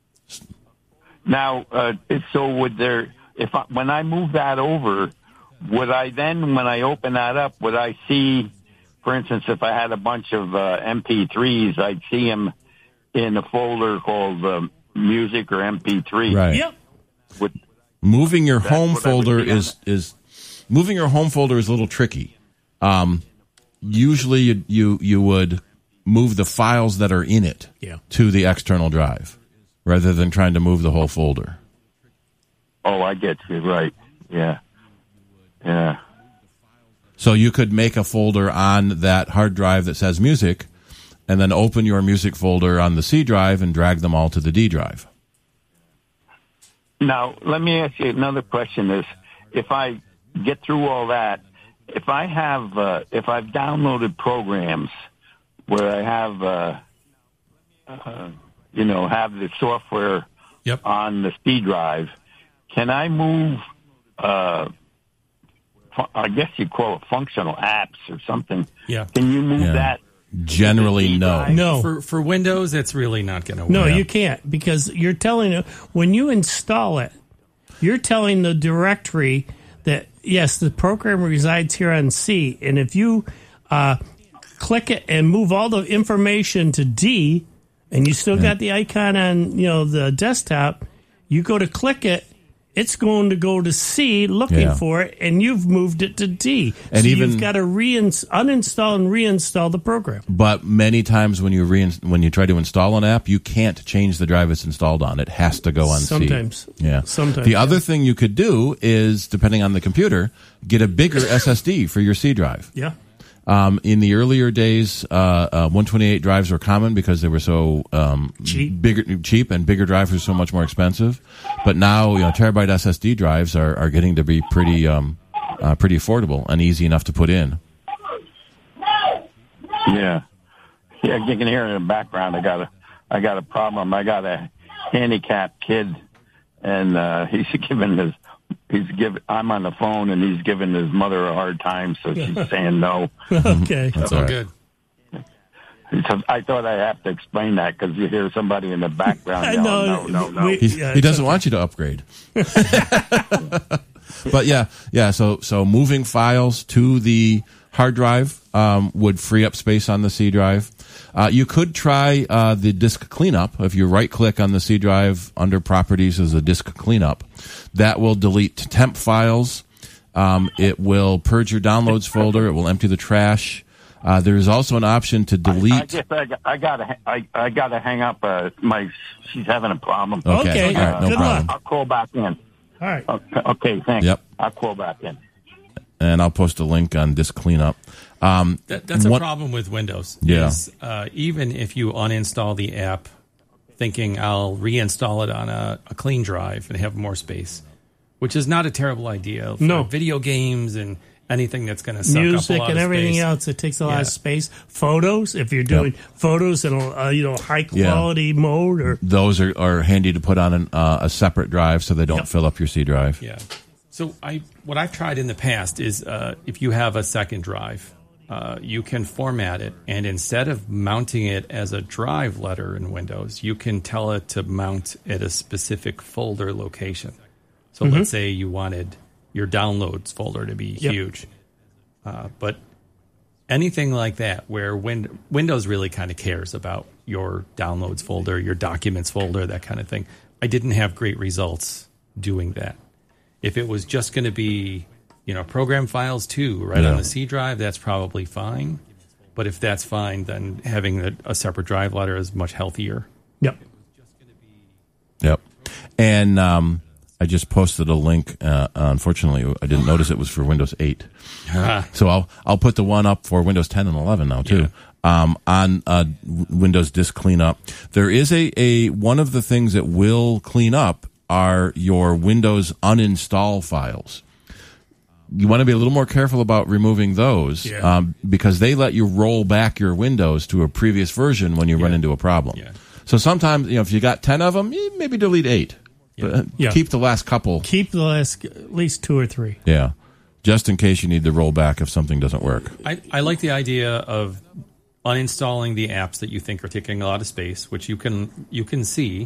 Now, so when I move that over, would I then, when I open that up, would I see, for instance, if I had a bunch of MP3s, I'd see them in a folder called music or MP3. Right. Yep. Moving your home folder is moving your home folder is a little tricky. Usually you would move the files that are in it to the external drive rather than trying to move the whole folder. Oh, I get you. Right. Yeah. Yeah. So you could make a folder on that hard drive that says music and then open your music folder on the C drive and drag them all to the D drive. Now, let me ask you another question is, if I get through all that, if I've downloaded programs where I have, have the software on the C drive, can I move, I guess you call it functional apps or something. Yeah. Can you move that? Generally, no. No. For Windows, it's really not going to work. No, you can't, because you're telling it, when you install it, you're telling the directory that, yes, the program resides here on C, and if you click it and move all the information to D, and you still got the icon on, the desktop, you go to click it, it's going to go to C looking for it, and you've moved it to D. And so even, you've got to uninstall and reinstall the program. But many times when you try to install an app, you can't change the drive it's installed on. It has to go on Sometimes. C. Yeah. Sometimes. The other thing you could do is, depending on the computer, get a bigger SSD for your C drive. Yeah. In the earlier days, 128 drives were common because they were so cheap, and bigger drives were so much more expensive. But now, terabyte SSD drives are getting to be pretty affordable and easy enough to put in. Yeah, you can hear in the background. I got a problem. I got a handicapped kid, and he's giving I'm on the phone, and he's giving his mother a hard time, so she's saying no. Okay. That's all good. I thought I'd have to explain that because you hear somebody in the background yelling, no. He doesn't want you to upgrade. But yeah. So moving files to the hard drive would free up space on the C drive. You could try the disk cleanup. If you right-click on the C drive under Properties as a disk cleanup, that will delete temp files. It will purge your downloads folder. It will empty the trash. There is also an option to delete. I gotta hang up. She's having a problem. Okay. All right, no problem. I'll call back in. All right. Okay. Thanks. Yep. I'll call back in. And I'll post a link on disk cleanup. That's a problem with Windows. Yeah. Even if you uninstall the app, thinking I'll reinstall it on a clean drive and have more space, which is not a terrible idea for video games and anything that's going to suck music up a lot and of everything space. else. It takes a lot of space. Photos, if you're doing photos in a high quality mode, or those are handy to put on a separate drive so they don't fill up your C drive. Yeah. So what I've tried in the past is if you have a second drive, you can format it, and instead of mounting it as a drive letter in Windows, you can tell it to mount at a specific folder location. So let's say you wanted your downloads folder to be huge. But anything like that where Windows really kind of cares about your downloads folder, your documents folder, that kind of thing, I didn't have great results doing that. If it was just going to be, program files too, on the C drive, that's probably fine. But if that's fine, then having a separate drive letter is much healthier. Yep. And I just posted a link. Unfortunately, I didn't notice it was for Windows 8. So I'll put the one up for Windows 10 and 11 now too. On Windows Disk Cleanup, there is a one of the things that will clean up are your Windows uninstall files. You want to be a little more careful about removing those because they let you roll back your Windows to a previous version when you run into a problem. Yeah. So sometimes, if you got 10 of them, maybe delete 8. But keep the last couple. Keep the last at least 2 or 3. Yeah. Just in case you need to roll back if something doesn't work. I like the idea of uninstalling the apps that you think are taking a lot of space, which you can see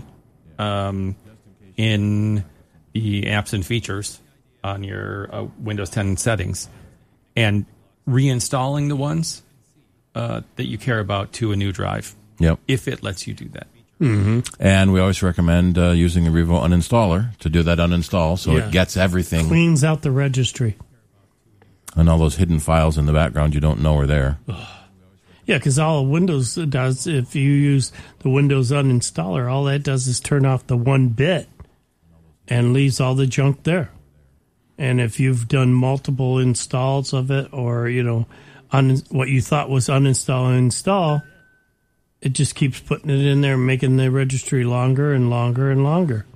in the apps and features on your Windows 10 settings, and reinstalling the ones that you care about to a new drive. Yep. If it lets you do that. Mm-hmm. And we always recommend using the Revo uninstaller to do that uninstall so it gets everything. Cleans out the registry. And all those hidden files in the background you don't know are there. Yeah, because all Windows does, if you use the Windows uninstaller, all that does is turn off the 1 bit and leaves all the junk there. And if you've done multiple installs of it, or, what you thought was uninstall and install, it just keeps putting it in there, making the registry longer and longer and longer.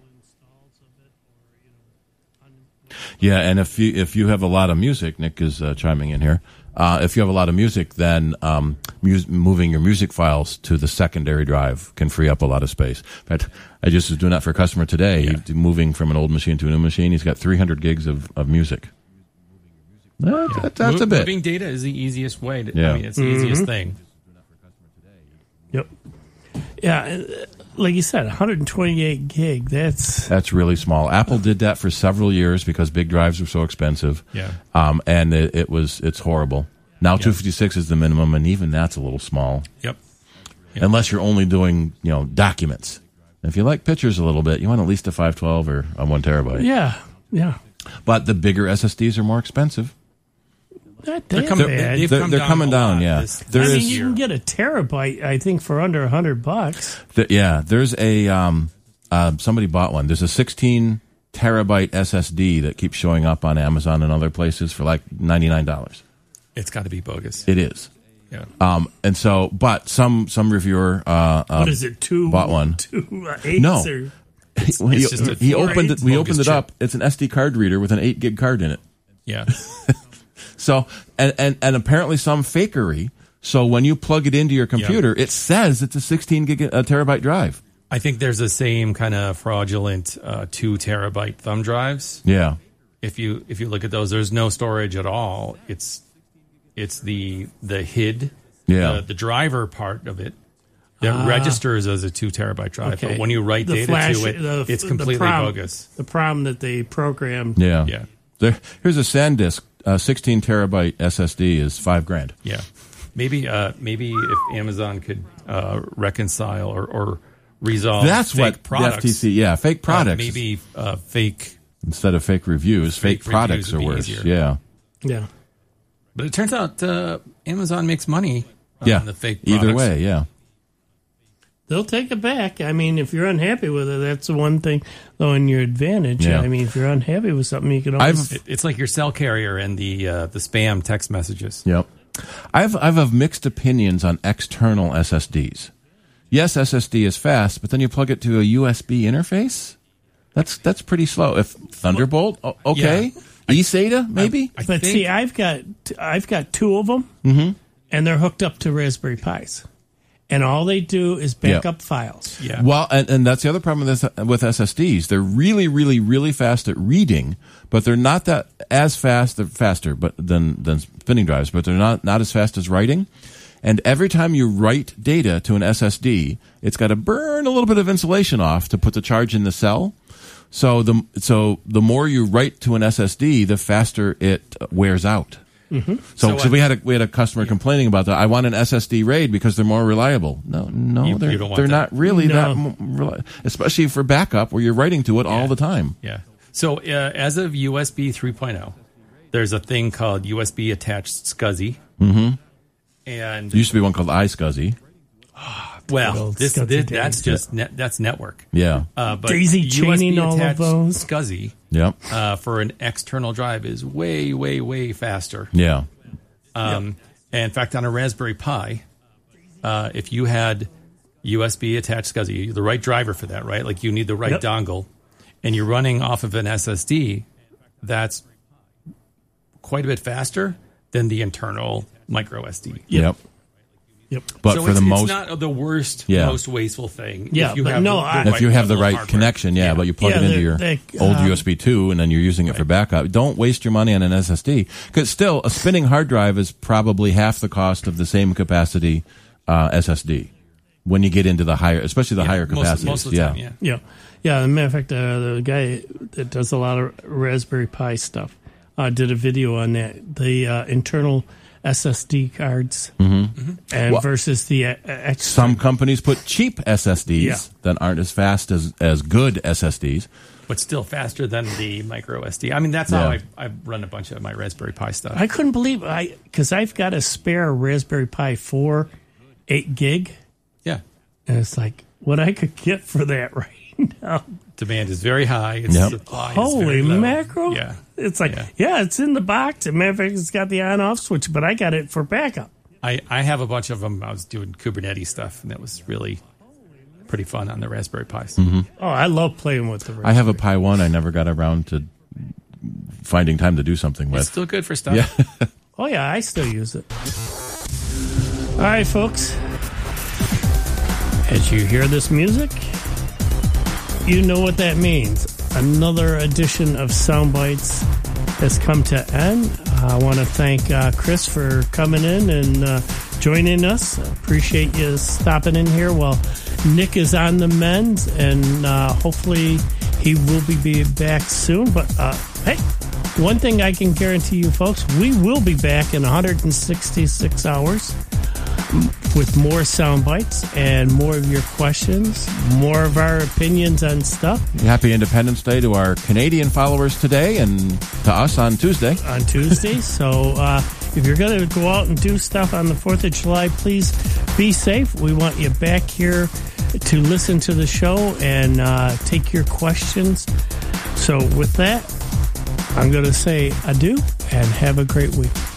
Yeah, and if you have a lot of music, Nick is chiming in here. If you have a lot of music, then moving your music files to the secondary drive can free up a lot of space. In fact, I just was doing that for a customer today. Yeah. He's moving from an old machine to a new machine. He's got 300 gigs of music. That's a bit. Moving data is the easiest way. It's the easiest thing. Yep. Yeah, like you said, 128 gig. That's really small. Apple did that for several years because big drives were so expensive. Yeah. And it's horrible. Now 256 is the minimum, and even that's a little small. Yep. unless you're only doing documents. If you like pictures a little bit, you want at least a 512 or a 1 terabyte. Yeah. But the bigger SSDs are more expensive. They're coming down. Yeah, you can get a terabyte, I think, for under $100. There's a somebody bought one. There's a 16 terabyte SSD that keeps showing up on Amazon and other places for like $99. It's got to be bogus. It is. Yeah. And so, but some reviewer what is it? Bought one. 2 eights? No. Or? He opened it. We opened it up. It's an SD card reader with an 8 gig card in it. Yeah. So and apparently some fakery. So when you plug it into your computer, it says it's a 16 terabyte drive. I think there's the same kind of fraudulent 2 terabyte thumb drives. Yeah. If you look at those, there's no storage at all. It's the HID, the driver part of it that registers as a 2 terabyte drive. Okay. But when you write data to it, it's completely bogus. The problem that they programmed. Yeah. Here's a SanDisk. 16 terabyte SSD is $5,000. Yeah, maybe if Amazon could reconcile or resolve. That's fake what products. The FTC. Fake products. Maybe fake instead of fake reviews. Fake products are worse. Yeah. But it turns out Amazon makes money. On the fake products. Either way. Yeah. They'll take it back. I mean, if you're unhappy with it, that's the one thing, though, in your advantage. Yeah. I mean, if you're unhappy with something, you can always... It's like your cell carrier and the spam text messages. Yep. I've of mixed opinions on external SSDs. Yes, SSD is fast, but then you plug it to a USB interface? That's pretty slow. If Thunderbolt, okay. eSATA, maybe? See, I've got 2 of them, and they're hooked up to Raspberry Pis. And all they do is back up files. Yeah. Well, and that's the other problem with SSDs. They're really, really, really fast at reading, but they're not that as fast. They're faster, than spinning drives, but they're not as fast as writing. And every time you write data to an SSD, it's got to burn a little bit of insulation off to put the charge in the cell. So the more you write to an SSD, the faster it wears out. Mm-hmm. So we had a customer complaining about that. I want an SSD RAID because they're more reliable. No, they're not really that reliable, especially for backup where you're writing to it all the time. Yeah. So as of USB 3.0, there's a thing called USB attached SCSI. Mm-hmm. And there used to be one called iSCSI. Well, that's network. Yeah. But daisy chaining all of those. SCSI. Yep. For an external drive is way, way, way faster. Yeah. And in fact, on a Raspberry Pi, if you had USB attached SCSI, the right driver for that, right? Like you need the right dongle, and you're running off of an SSD, that's quite a bit faster than the internal micro SD. Yep. But so for it's most, not the worst, most wasteful thing. Yeah, if you have if you have the right connection, but you plug it into your old USB 2 and then you're using it for backup. Don't waste your money on an SSD because still a spinning hard drive is probably half the cost of the same capacity SSD when you get into the higher, especially the higher capacities. Most of the time, yeah. As a matter of fact, the guy that does a lot of Raspberry Pi stuff did a video on that. The internal SSD cards and versus the external. Some companies put cheap SSDs that aren't as fast as good SSDs. But still faster than the micro SD. I mean, that's how I run a bunch of my Raspberry Pi stuff. I couldn't believe because I've got a spare Raspberry Pi 4 8 gig. Yeah. And it's like what I could get for that right now. Demand is very high. Supply Holy is very low. Mackerel. Yeah. It's like, it's in the box. As a matter of fact, it's got the on-off switch, but I got it for backup. I have a bunch of them. I was doing Kubernetes stuff, and that was really pretty fun on the Raspberry Pis. Mm-hmm. Oh, I love playing with the Raspberry. I have a Pi 1 I never got around to finding time to do something with. It's still good for stuff. Yeah. Oh, yeah, I still use it. All right, folks. As you hear this music, you know what that means. Another edition of Soundbites has come to end. I want to thank Chris for coming in and joining us. Appreciate you stopping in here while Nick is on the mend, and hopefully he will be back soon. But hey, one thing I can guarantee you folks, we will be back in 166 hours. with more sound bites and more of your questions, more of our opinions on stuff. Happy Independence Day to our Canadian followers today and to us on Tuesday. So if you're going to go out and do stuff on the 4th of July, please be safe. We want you back here to listen to the show and take your questions. So with that, I'm going to say adieu and have a great week.